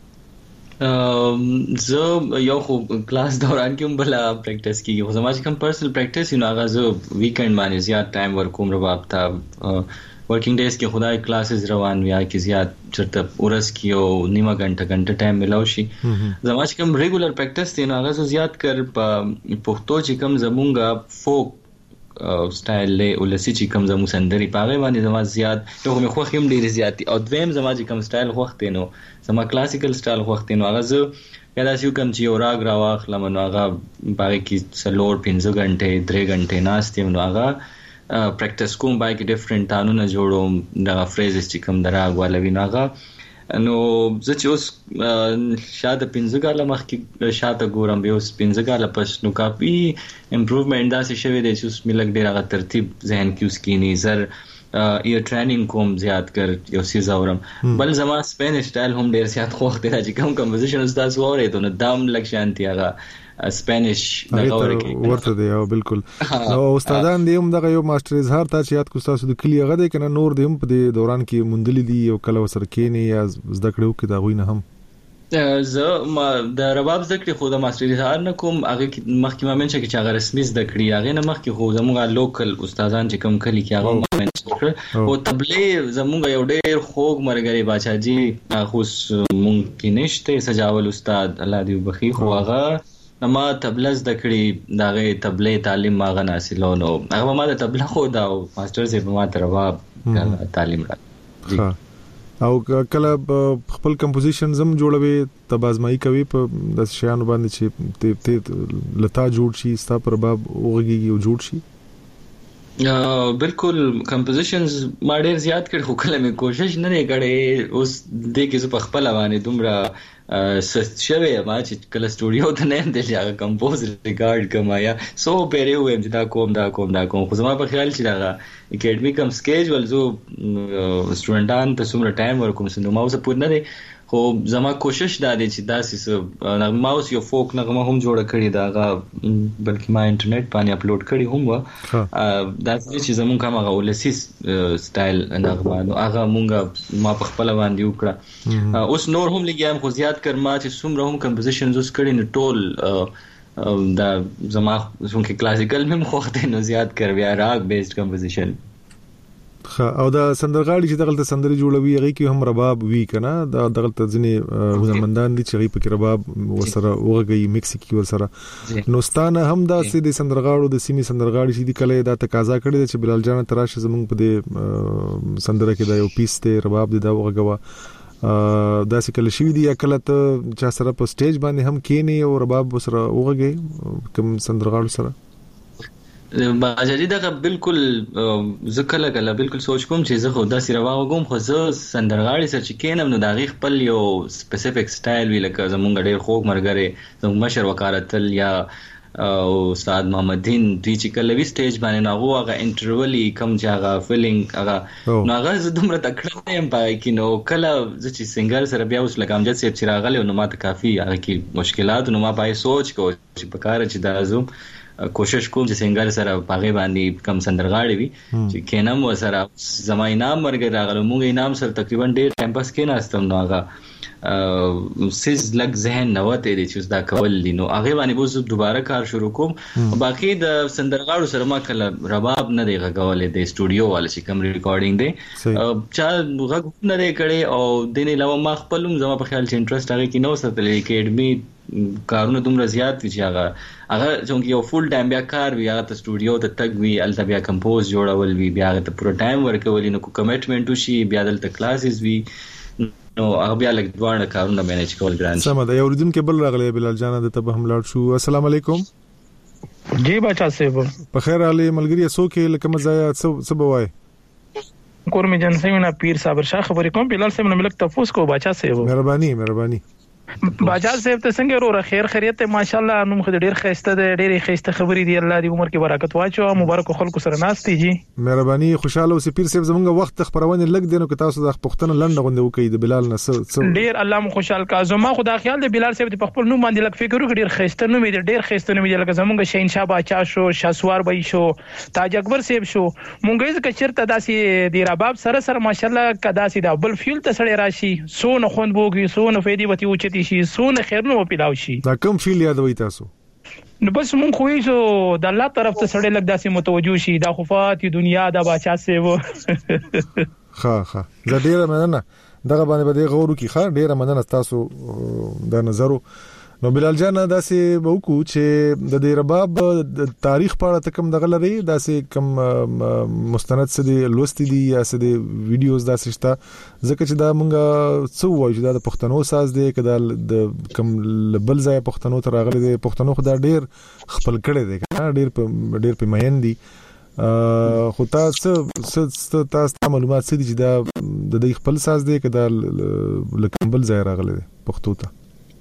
زه یو خو کلاس دوران کې هم بلا پریکټس کیږي، خو زما چې کوم پرسنل پریکټس یو هغه زه ویکند باندې زیات ټایم ورکوم رباب ته. ورکینګ ډیز کې خدای کلاسز روان ویا کې زیات چرته ورس کې او نیمه غنټه غنټه ټایم ملاو شي. زما چې کوم ریګولر پریکټس دی نو هغه زه زیات کر په پښتو چې کوم زمونږه فوک سټایل له ولسی چې کوم زمو سندري پاغه باندې زما زیات یو کوم خو خیم ډیر زیات او دویم زما چې کوم سټایل خوخت نو زما کلاسیکل سټایل خوخت نو هغه زه یا داسې کوم چې یو راګ راواخلم نو هغه باغ کې سلور پنځه غنټه درې غنټه ناستم نو هغه پریکټس کوم باغ کې ډیفرنٹ تانونه جوړوم دا فریزز چې کوم دراغ والوي نو هغه نو زه چې اوس شاته پنځه کاله مخکې شاته ګورم به اوس پنځه کاله پس نو کافي امپروومنت داسې شوی دی چې اوس مې لږ ډېر هغه ترتیب ذهن کې اوس کینی زر یو ټریننګ کوم زیات کړ یو سیز اورم بل زما سپینش سټایل هم ډېر زیات خوښ دی چې کوم کمپوزیشن اوس تاسو اورئ نو دام لږ شانتي هغه سپینش دغه ورته دی او بالکل نو استادان دی هم دغه یو ماستر اظهار ته چې یاد کو تاسو د کلی هغه دی کنه نور دی هم په دې دوران کې مندلې دي او کله وسر کېنی یا زده کړو کې دا غوینه هم زه ما د رباب زده کړې خو د ماستر اظهار نه کوم هغه مخکې ما منځ کې چې هغه رسمي زده کړې هغه نه مخکې خو زموږ لوکل استادان چې کوم کلی کې هغه منځ کړ او تبلې زموږ یو ډېر خوږ مرګري باچاجي خو مونږ کې نشته سجاول استاد الله دې وبخي خو هغه ما تبلز د کړي داغه تبلې تعلیم ما غن حاصلو نو هغه ما د تبله خو دا ماستر زه په ما تر رباب تعلیم را او کله خپل کمپوزیشن زم جوړوي تبازمایي کوي په د شیانو باندې چې ته لتا جوړ شي ستا پر رباب اوږي او جوړ شي. بالکل کمپوزیشنز ما ډیر زیات کړ خو کله مې کوشش نه کړې اوس دې کې په خپل باندې دومره سست شوی ما چې کله سټوډیو ته نه دی هغه کمپوز ریکارډ کما یا سو پیری ویم چې دا کوم دا کوم دا کوم خو زما په خیال چې دا اکیډمي کم سکیجول زو سټوډنټان ته څومره ټایم ورکوم سنو ما اوس پوره نه دی خو زما کوشش دا دی چې داسې نغمه اوس یو فوک نغمه هم جوړه کړې دا هغه بلکې ما انټرنیټ باندې اپلوډ کړی هم و داسې چې زمونږ هم هغه ولسی سټایل نغمه نو هغه مونږ ما په خپل باندې وکړه. اوس نور هم لګیام خو زیات کړ ما چې څومره هم کمپوزیشنز اوس کړی نو ټول دا زما څنګه کلاسیکل مې خوښ نو زیات کړ بیا راګ بیسډ کمپوزیشن او دا سندرغاړي چې دغلت سندري جوړوي هغه کې هم رباب وی کنه دا دغلت ځنې هنرمندان دي چې هغه په رباب وسره وغږی میکس کی ورسره نو ستانه هم دا سې د سندرغاړو د سیمې سندرغاړي چې د کله دا تقاضا کړی چې بلال جان تراشه زمونږ په دې سندره کې دا یو پیس ته رباب دی دا وغږوا دا څه کله شوی دی یا کله ته چا سره په سټیج باندې هم کېنی او رباب وسره وغږی کوم سندرغاړو سره باجری دا بالکل زه کله کله بالکل سوچ کوم چې زه خو داسې راوغم خو زه سندرغاړي سره چې کینم نو دا غي خپل یو سپیسیفیک سټایل وی لکه زمونږ ډېر خوږ مرګره زموږ مشر وکارتل یا او استاد محمد دین دوی چې کله وی سټیج باندې نو هغه انټرولی کم ځای فیلینګ هغه نو هغه زه دومره تکړه یم پای کې نو کله زه چې سنگر سره بیا اوس لکه امجد صاحب چې راغلی نو ماته کافي هغه کې مشکلات نو ما پای سوچ کو چې په کار چې دا زوم کوشش کوم چې سنگر سره پاغه باندې کم سندرغاړي وي چې کینم و سره زما انعام ورګ راغلو موږ انعام سره تقریبا ډېر ټایم پاس کیناستم نو هغه سیز لګ ذهن نوته دي چې دا کول دي نو هغه باندې به دوباره کار شروع کوم. باقي د سندرغاړو سره ما کله رباب نه دی غوولې د سټوډیو والا چې کوم ریکارډینګ دی چا غږ نه دی کړي او د نه علاوه ما خپلم زما په خیال چې انټرست هغه کې نو ستلې اکیډمي کارونه دومره زیات وي چې هغه هغه چې یو فول ټایم بیا کار وي هغه ته سټوډیو ته تګ وي الته بیا کمپوز جوړول وي بیا هغه ته پوره ټایم ورکول نو کو کمټمنټ وشي بیا دلته کلاسز وي نو هغه بیا لګ دوه کارونه مینج کول ګران. سم ده. یو ورځین کې بل راغلی بلال جان د ته هم لاړ شو. السلام علیکم. جی بچا صاحب په خیر علي ملګری سو کې لکه مزایا څه بوای کور می جن سیمه پیر صابر شاه خبرې کوم بلال صاحب نو ملک تفوس کو بچا صاحب مهرباني مهرباني باجا صاحب ته څنګه ورو خیر خیریت ماشاءالله نو مخ ډیر خسته ده ډیر خسته خبرې دی الله دې عمر کې برکت واچو مبارک خلکو سره ناستي جی مهرباني خوشاله اوسې پیر صاحب زمونږ وخت خبرونه لګ دینو که تاسو د پښتنه لنډ غونډه وکړي د بلال نه ډیر الله مو خوشحال کا زما خدا خیال دی بلال صاحب په خپل نوم باندې لګ فکر وکړ ډیر خسته نو می ډیر خسته نو می لګ زمونږ شهنشاه باچا شو شاسوار بای شو تاج اکبر صاحب شو مونږ یې کچرته داسي دی رباب سره سره ماشاءالله کدا سي دا بل فیل ته سړی راشي سونه خوند بوږي سونه فېدی وتی اوچتی شي سونه خیر نو پیلاو شي دا کوم فیل یادوي تاسو نو بس مونږ خو یې د الله طرف ته سړی لګ داسې متوجو شي دا خفات دنیا دا باچا سه وو ها ها دا ډیره مننه دغه باندې به غوړو کی خا ډیره مننه تاسو د نظرو. نو بلال جان داسې وکړو چې د دې رباب د تاریخ په اړه تکم دغه لري داسې کم مستند څه دی لوستي دي یا څه دی ویډیوز داسې شته ځکه چې دا مونږه څو وایو چې دا د پښتنو ساز دی کدا د کم بل ځای پښتنو ته راغلي دي پښتنو خو دا ډیر خپل کړي دي کنه ډیر په ډیر په مین دي خو تاسو څه تاسو معلومات څه دي چې دا د دې خپل ساز دی کدا لکه بل ځای راغلي دي پښتو ته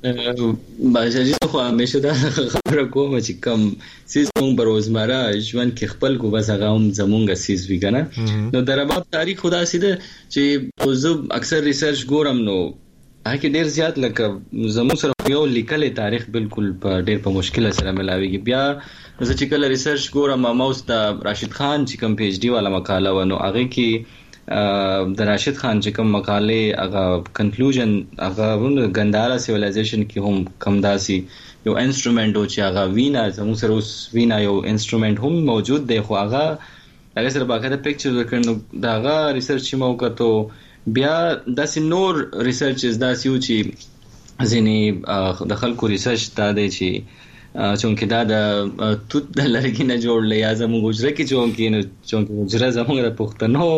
باشه چې خو همیشه دا خبره کوم چې کم سیس مونږ بروزمره ژوند کې خپل کو بس هغه هم زمونږ سیس وی کنه نو د رباب تاریخ خدا سیده چې زه اکثر ریسرچ ګورم نو هغه ډیر زیات لکه زموږ سره یو لیکل تاریخ بالکل په ډیر په مشکل سره ملاويږي بیا زه چې کله ریسرچ ګورم ما اوس د راشد خان چې کوم پی ایچ ډی والا مقاله ونه هغه کې د راشد خان چې کوم مقاله هغه کنکلوژن هغه ګندارا سیویلایزیشن کې هم کم داسي یو انسټرومنټ او چې هغه وینا زموږ سره اوس وینا یو انسټرومنټ هم موجود دی خو هغه هغه سره باقاعده پکچر ورکړنو دا هغه ریسرچ چې مو وکړو بیا داسې نور ریسرچز داسې و چې ځینې د خلکو ریسرچ دا دی چې چونکه دا د توت د لرګي نه جوړل یا زموږ اجره کې چونکه نو چونکه اجره زموږ د پښتنو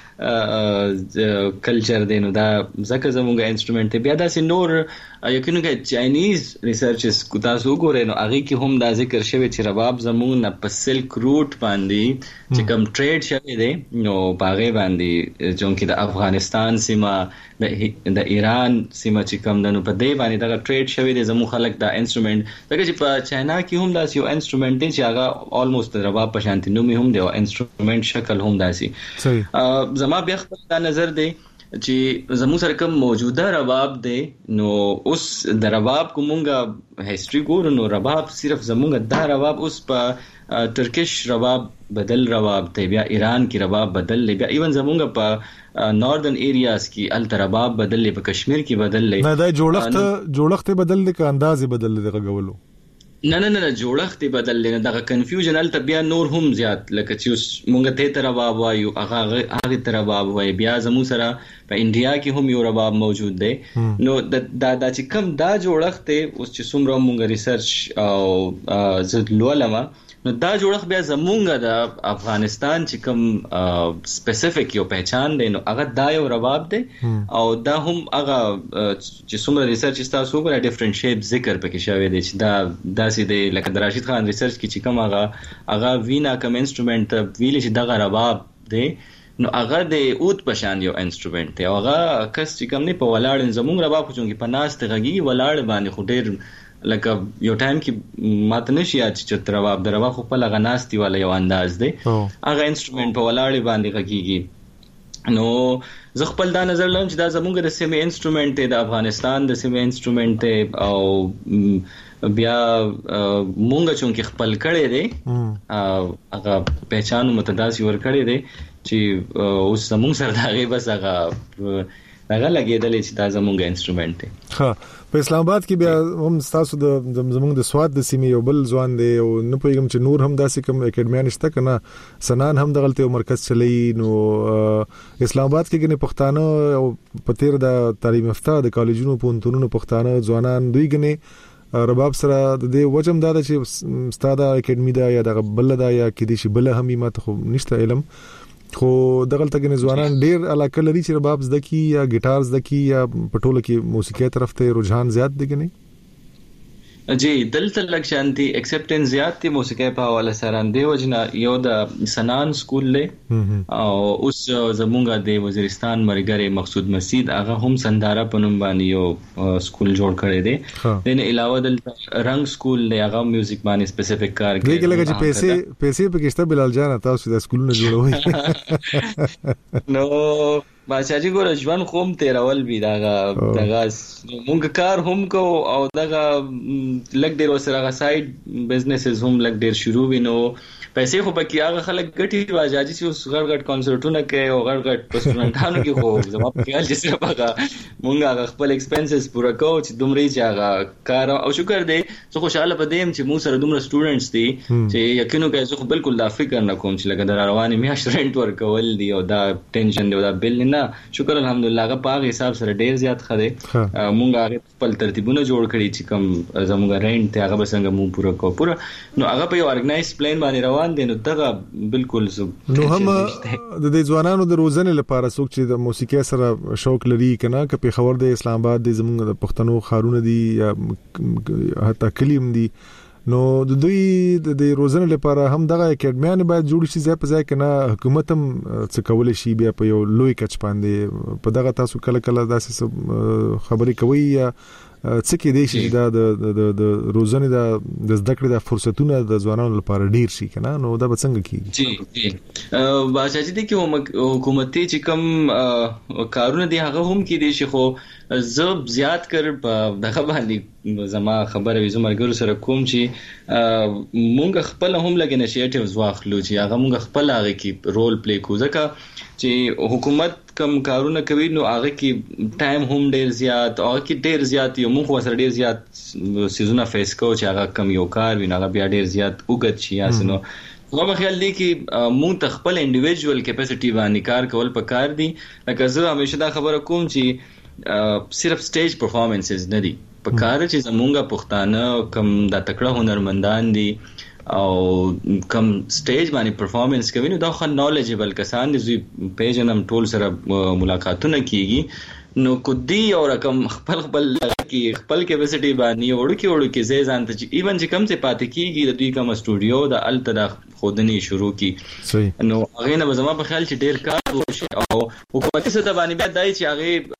کلچر دی نو دا ځکه زموږه انسټرومنټ بیا داسې نور یقینا کې چاینیز ریسرچز کو تاسو وګورئ نو هغه کې هم دا ذکر شوی چې رباب زموږ نه په سلک روټ باندې چې کوم ټریډ شوی دی نو باغې باندې چونکه د افغانستان سیمه د ایران سیمه چې کوم د نو په دې باندې دا ټریډ شوی دی زموږ خلک دا انسټرومنټ دغه چې په چاینا کې هم داسې یو انسټرومنټ دی چې هغه الموست رباب په شانتي نومي هم دی او انسټرومنټ شکل هم داسې صحیح زما بیا خپل دا نظر دی چې زموږ سره کوم موجوده رباب دی نو اوس د رباب کومه هیستوري ګورو نو رباب صرف زموږ د رباب اوس په ترکیش رباب بدل رباب دی بیا ایران کې رباب بدل دی بیا ایون زموږ په ناردن ایریاز کې ال رباب بدل دی په کشمیر کې بدل دی نه دا جوړښت جوړښت بدل دی که انداز بدل دی غوولو نه نه نه جوړښت بدل لنه دغه کنفیوژن ال بیا نور هم زیات لکه چې مونږ ته تر رباب وایو هغه هغه تر رباب وای بیا زمو سره په انډیا کې هم یو رباب موجود دی نو دا دا چې کوم دا جوړښت اوس چې څومره مونږ ریسرچ او زد لولما نو دا جوړښت بیا زمونږ د افغانستان چې کوم سپیسیفیک یو پہچان دی نو هغه دا یو رباب دی او دا هم هغه چې څومره ریسرچ تاسو وګورئ ډیفرنٹ شیپ ذکر پکې شوی دی چې دا داسې دی لکه د راشد خان ریسرچ کې چې کوم هغه هغه وینا کوم انسټرومنټ ویل چې دغه رباب دی نو هغه د اوت پشان یو انسټرومنټ دی هغه کس چې کوم نه په ولاړ زمونږ رباب خو چې په ناس ته غږی ولاړ باندې خو ډیر لکه یو ټایم کې ماته نشي یاد چې رباب د رباب خو په لغه ناستي والا یو انداز دی هغه انسټرومنټ په ولاړ باندې غږیږي نو زه خپل دا نظر لرم چې دا زموږ د سیمه انسټرومنټ دی د افغانستان د سیمه انسټرومنټ دی او بیا مونږ چونکه خپل کړي دی هغه پہچان متداسي ور کړي دی چې اوس زموږ سره دا غي بس هغه هغه لګیدل چې دا زمونږ انسټرومنت دی. ها په اسلام آباد کې بیا هم تاسو د زمونږ د سواد د سیمې یو بل ځوان دی او نه پوهیږم چې نور هم داسې کوم اکیډمیان شته کنه سنان هم دغلته یو مرکز چلی نو اسلام آباد کې ګنې پښتانه او په تیر د تعلیم یافته د کالجونو پونتونو پښتانه ځوانان دوی ګنې رباب سره د دې وجم دا چې ستاده اکیډمي دا یا د بل دا یا کې دي شي بل هم ماته خو نشته علم خو دغلته کې ځوانان ډیر علاقه لري چې رباب زده کی یا ګټار زده کی یا پټوله کې موسیقي طرف ته رجحان زیات دی کني. جی دلته لږ شانتي اکسپټنس زیات دی موسیقي په حواله سره دی وجنا یو د سنان سکول له او اوس زمونږه د وزیرستان مرګره مقصود مسجد هغه هم سنداره پنوم باندې یو سکول جوړ کړی دی. دین علاوه د رنگ سکول له هغه میوزیک باندې سپیسیفیک کار کوي. دغه لږ چې پیسې پیسې پکې بلال جان تاسو د سکولونو جوړوي نو بادشاہجی ګور ژوند خوم تیرول بي داغه داغه مونږ کار هم کو او داغه لګ ډیر وسره غا سايد بزنسز هم لګ ډیر شروع وینو پیسې خو پکې هغه خلک ګټي واجاجي چې اوس غړ غړ کنسرټونه کوي او غړ غړ پسټرنټانو کې خو زما په خیال چې صرف هغه مونږ هغه خپل ایکسپنسز پوره کوو چې دومره چې هغه کار او شکر دی زه خوشاله پدیم چې مو سره دومره سټوډنټس دي چې یقینو کوي زه بالکل دا فکر نه کوم چې لکه د رواني میاش رنٹ ورکول دی او دا ټینشن دی او دا بل نه شکر الحمدلله هغه په حساب سره ډیر زیات خره مونږ هغه خپل ترتیبونه جوړ کړی چې کوم زموږ رنٹ ته هغه بسنګ مو پوره کو پوره نو هغه په ارګنایز پلان باندې روان دي نو دغه بالکل زو نو هم د دې ځوانانو د روزنې لپاره څوک چې د موسیقي سره شوق لري کنه که په خبر د اسلام آباد د زموږ د پښتنو خارونه دي یا حتی کلیم دي نو د دوی د روزنې لپاره هم دغه اکیډمیان باید جوړ شي ځای په ځای کنه حکومت هم څه کول شي بیا په یو لوی کچ باندې په دغه تاسو کله کله داسې خبرې کوي یا څه کې دی چې دا د د روزنې د د زده کړې د فرصتونو د ځوانانو لپاره ډیر شي کنه نو دا به څنګه کیږي. جی جی باشا چې د کوم حکومتي چې کوم کارونه دي هغه هم کې دي چې خو زب زیات کړ په دغه باندې زما خبره وي زمرګرو سره کوم چې مونږ خپل هم لګ انیشیټیوز واخلو چې هغه مونږ خپل هغه کې رول پلی کوو ځکه چې حکومت کم کارونه کوي نو هغه کې ټایم هم ډیر زیات او کې ډیر زیات یو مونږ وسره ډیر زیات سيزونه فیس کوو چې هغه کم یو کار ویني هغه بیا ډیر زیات وګت شي اسنو نو په خیال دی کې مونږ ته خپل انډیویډوال کیپاسټي باندې کار کول پکار دي لکه زه همیشه دا خبره کوم چې صرف سټیج پرفارمنسز نه دي پکار چې زمونږه پښتانه کم د تکړه هنرمندان دي او کم سټیج باندې پرفارمنس کوي نو دا خو نالجبل کسان دي پیژنم ټول سره ملاقاتونه کیږي نو کدی او رقم خپل خپل کی خپل کیپاسټي باندې وړو کې وړو کې زې ځان ته ایون چې کم څه پاتې کیږي د دوی کوم سټوډیو د التدا خودنی شروع کی صحیح نو هغه نه زما په خیال چې ډیر کار وشي او حکومتي سطح باندې بیا دای چې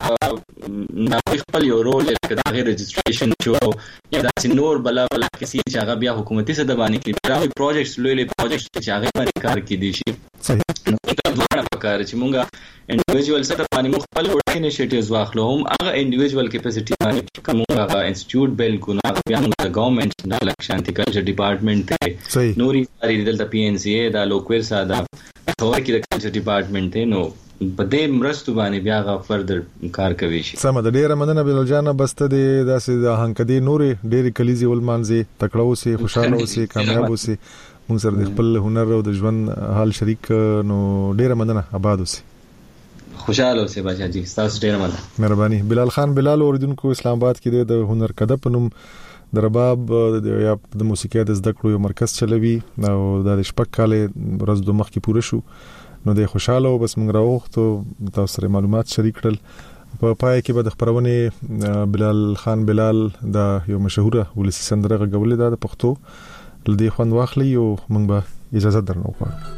هغه نه خپل یو رول کې د رجسټریشن شو یا د نور بلا بلا کسی چې هغه بیا حکومتي سطح باندې کې دا پروجیکټس لوی لوی پروجیکټس چې هغه باندې کار کوي شي صحیح نو دا ډېر پکار چې مونږه انډیویډوال سطح باندې خپل ورته انیشیټیوز واخلو هم هغه انډیویډوال کیپاسټي باندې کوم هغه انسټیټیوټ بیل کو نه بیا موږ د ګورنمنت د لکشانتي کلچر ډپارټمنټ ته نوري ساري دلته پی ان سی ای دا لوکویر ساده خو کې د کلچر ډپارټمنټ ته نو په دې مرستو باندې بیا غا فردر کار کوي شي. سم د ډیره مننه بلال جان بسته دې داسې د هانکدي نورې ډېری کلیزي ولمانځي تکړه اوسي خوشاله اوسي کامیاب اوسي موږ سره د خپل هنر او د ژوند حال شریک نو ډیره مننه آباد اوسي خوشاله اوسئ بچا جی تاسو ډیر مننه مهرباني. بلال خان بلال اوریدونکو اسلام آباد کې د هنر کده پنوم د رباب یا د موسیقي د زده کړو یو مرکز چلوي او د شپږ کال ورځ د مخ کې پوره شو نو د خوشاله او بس موږ راوخته تاسو سره معلومات شریک کړل. په پای کې به د خبرونه بلال خان بلال د یو مشهوره ولسی سندره غوړلې ده د پښتو لدی خوان واخلي او موږ به اجازه درنو کوو.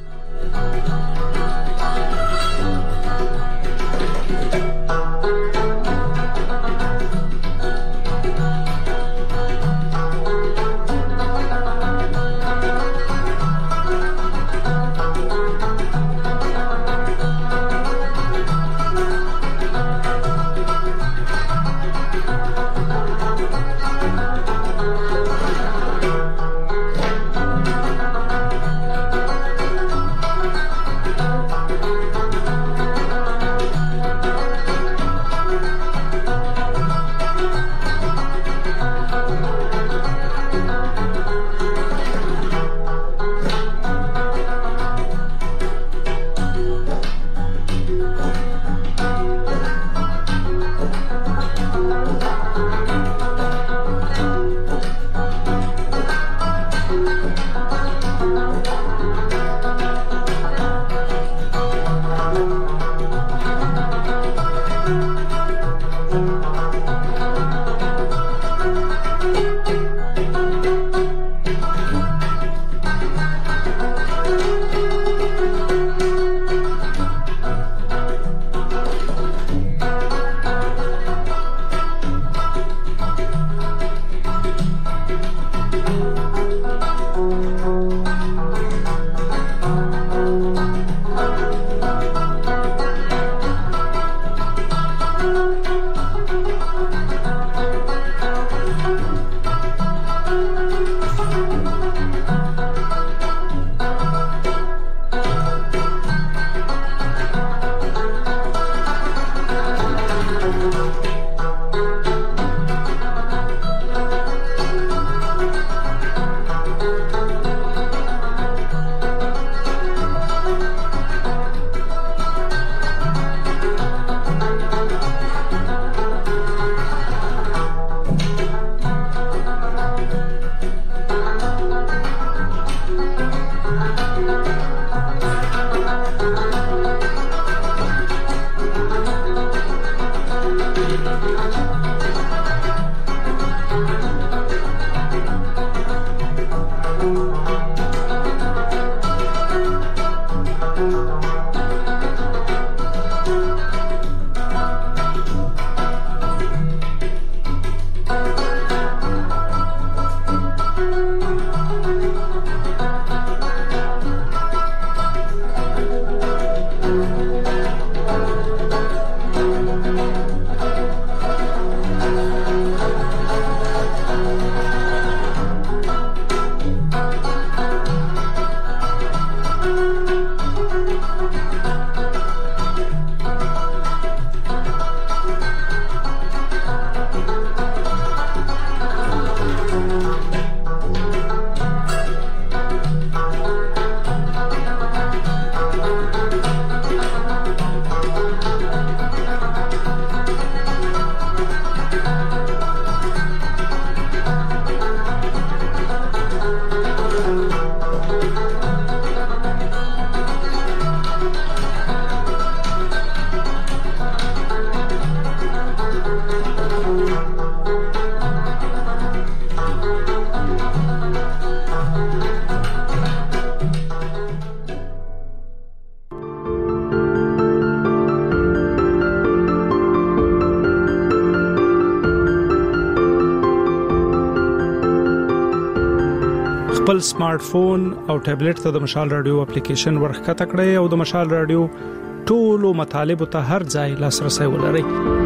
خپل سمارټ فون او ټابلیټ ته د مشال رادیو اپلیکیشن ورخکته کړئ او د مشال رادیو ټولو مطالب ته هر ځای لاسرسي ولرئ.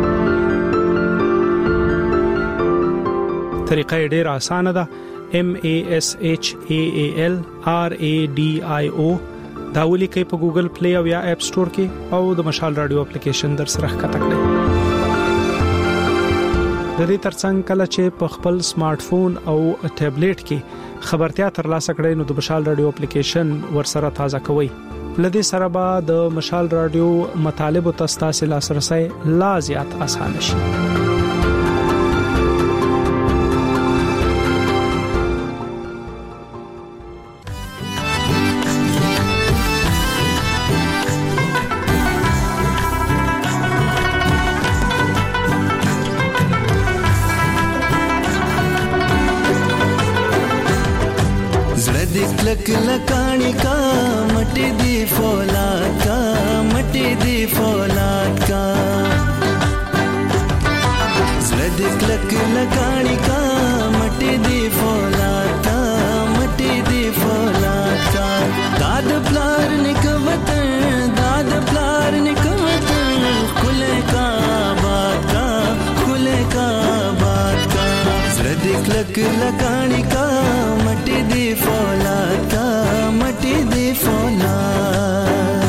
طریقه ډیره اسانه ده. M A S H A A L R A D I O دا ولیکئ په ګوګل پلی او یا اپ سٹور کې او د مشال رادیو اپلیکیشن در سره ښکته کړئ. د دې ترڅنګ کله چې په خپل سمارټ فون او ټابلیټ کې خبرتیا ترلاسه کړئ نو د مشال رادیو اپلیکیشن ورسره تازه کوئ. لدې سره به د مشال رادیو مطالب او تاسو لاسرسي لا زیات اسانه شي. लक लकानी का मटी दी फौलाद का मटी दी फौलाद का ज़दिक लक लकानी का मटी दी फौलाद का मटी दी फौलाद का दाद प्लार निकवतन दाद प्लार निकवतन खुले का बात का खुले का बात का ज़दिक लक लकानी का मटी दी फौलाद का मटी दी फौलाद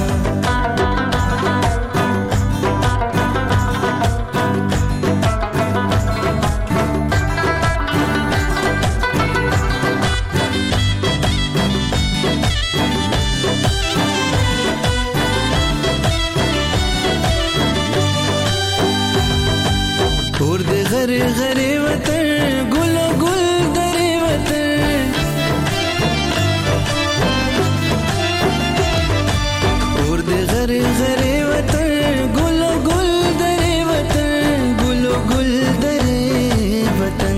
और दे घरे घरे वतन गुलो गुल दरे वतन और दे घरे घरे वतन गुलो गुल दरे वतन गुलो गुल दरे वतन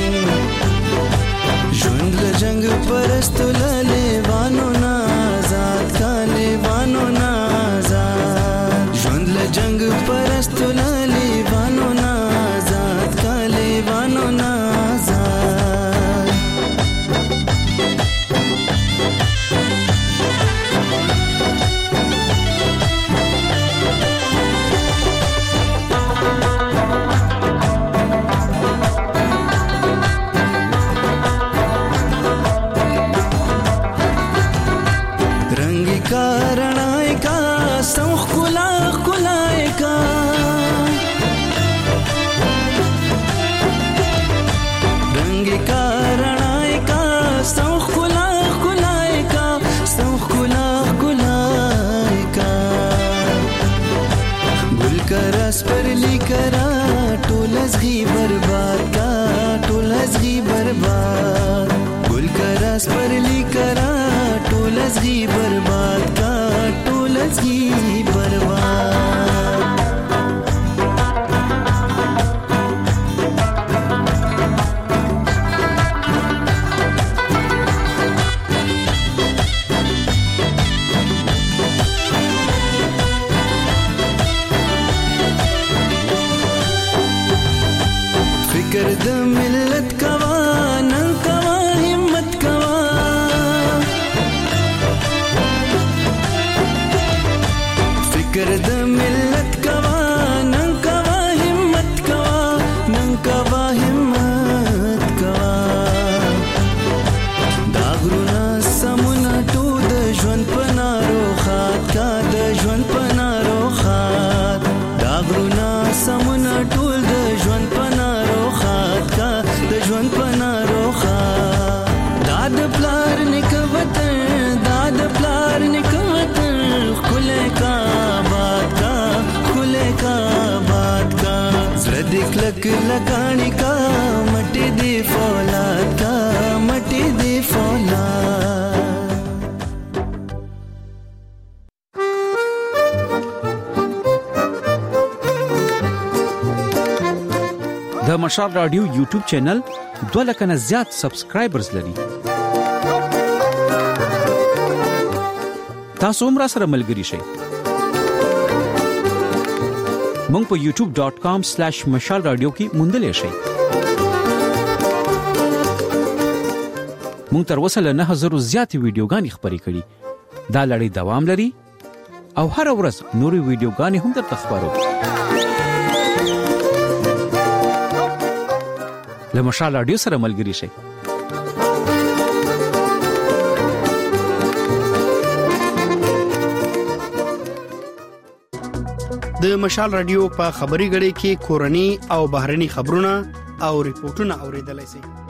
जुंद जंग परस्त ले वानो ना आजाद का ले वानो ना आजाद जुंद जंग परस्त ले वानो ना आजाद का ले वानो ना आजाद रंगी का रणाए का सौख कुला कुलाए का रंगी का रणाए का सौख कुला कुलाए का सौख कुला कुलाए का गुल का रस पर ली करा टोलस घी बर्बाद का टोलस घी बर्बाद गुल का रस पर ली करा टोलस घी बर्बाद का टोलस घी बर्बाद फिकर द मिल्लत कवा नन कवा हिम्मत कवा फिकर द मिल्लत कवा नन कवा हिम्मत कवा नन कवा हिम्मत कवा दागरुना समुना टू द ژوند पनारो खात का द ژوند पनारो खात दागरुना समुना टूल द ژوند पनारो खात का द ژوند पनारो खात दाद प्लार निकवतन दाद प्लार निकवतन खुले का बात का खुले का बात का ज़दिक लक लकानी का मटी दी फौलाद का मटी दी फौलाद د مشال رادیو یوټیوب چینل دوه لک نه زیات سبسکرایبرز لري. تاسو هم را سره ملګري شئ. مونږ په یوټیوب ډاٹ کام سلیش مشال رادیو کې موندلې شئ. مونږ تر اوسه له نه هزار زیاتې ویډیوګانې خبرې کړي. دا لړۍ دوام لري او هر ورځ نورې ویډیوګانې هم درته خبرو. له مشال رادیو سره ملګري شئ. د مشال رادیو په خبري غړي کې کورني او بهرني خبرونه او ریپورتونه اوریدلای شئ.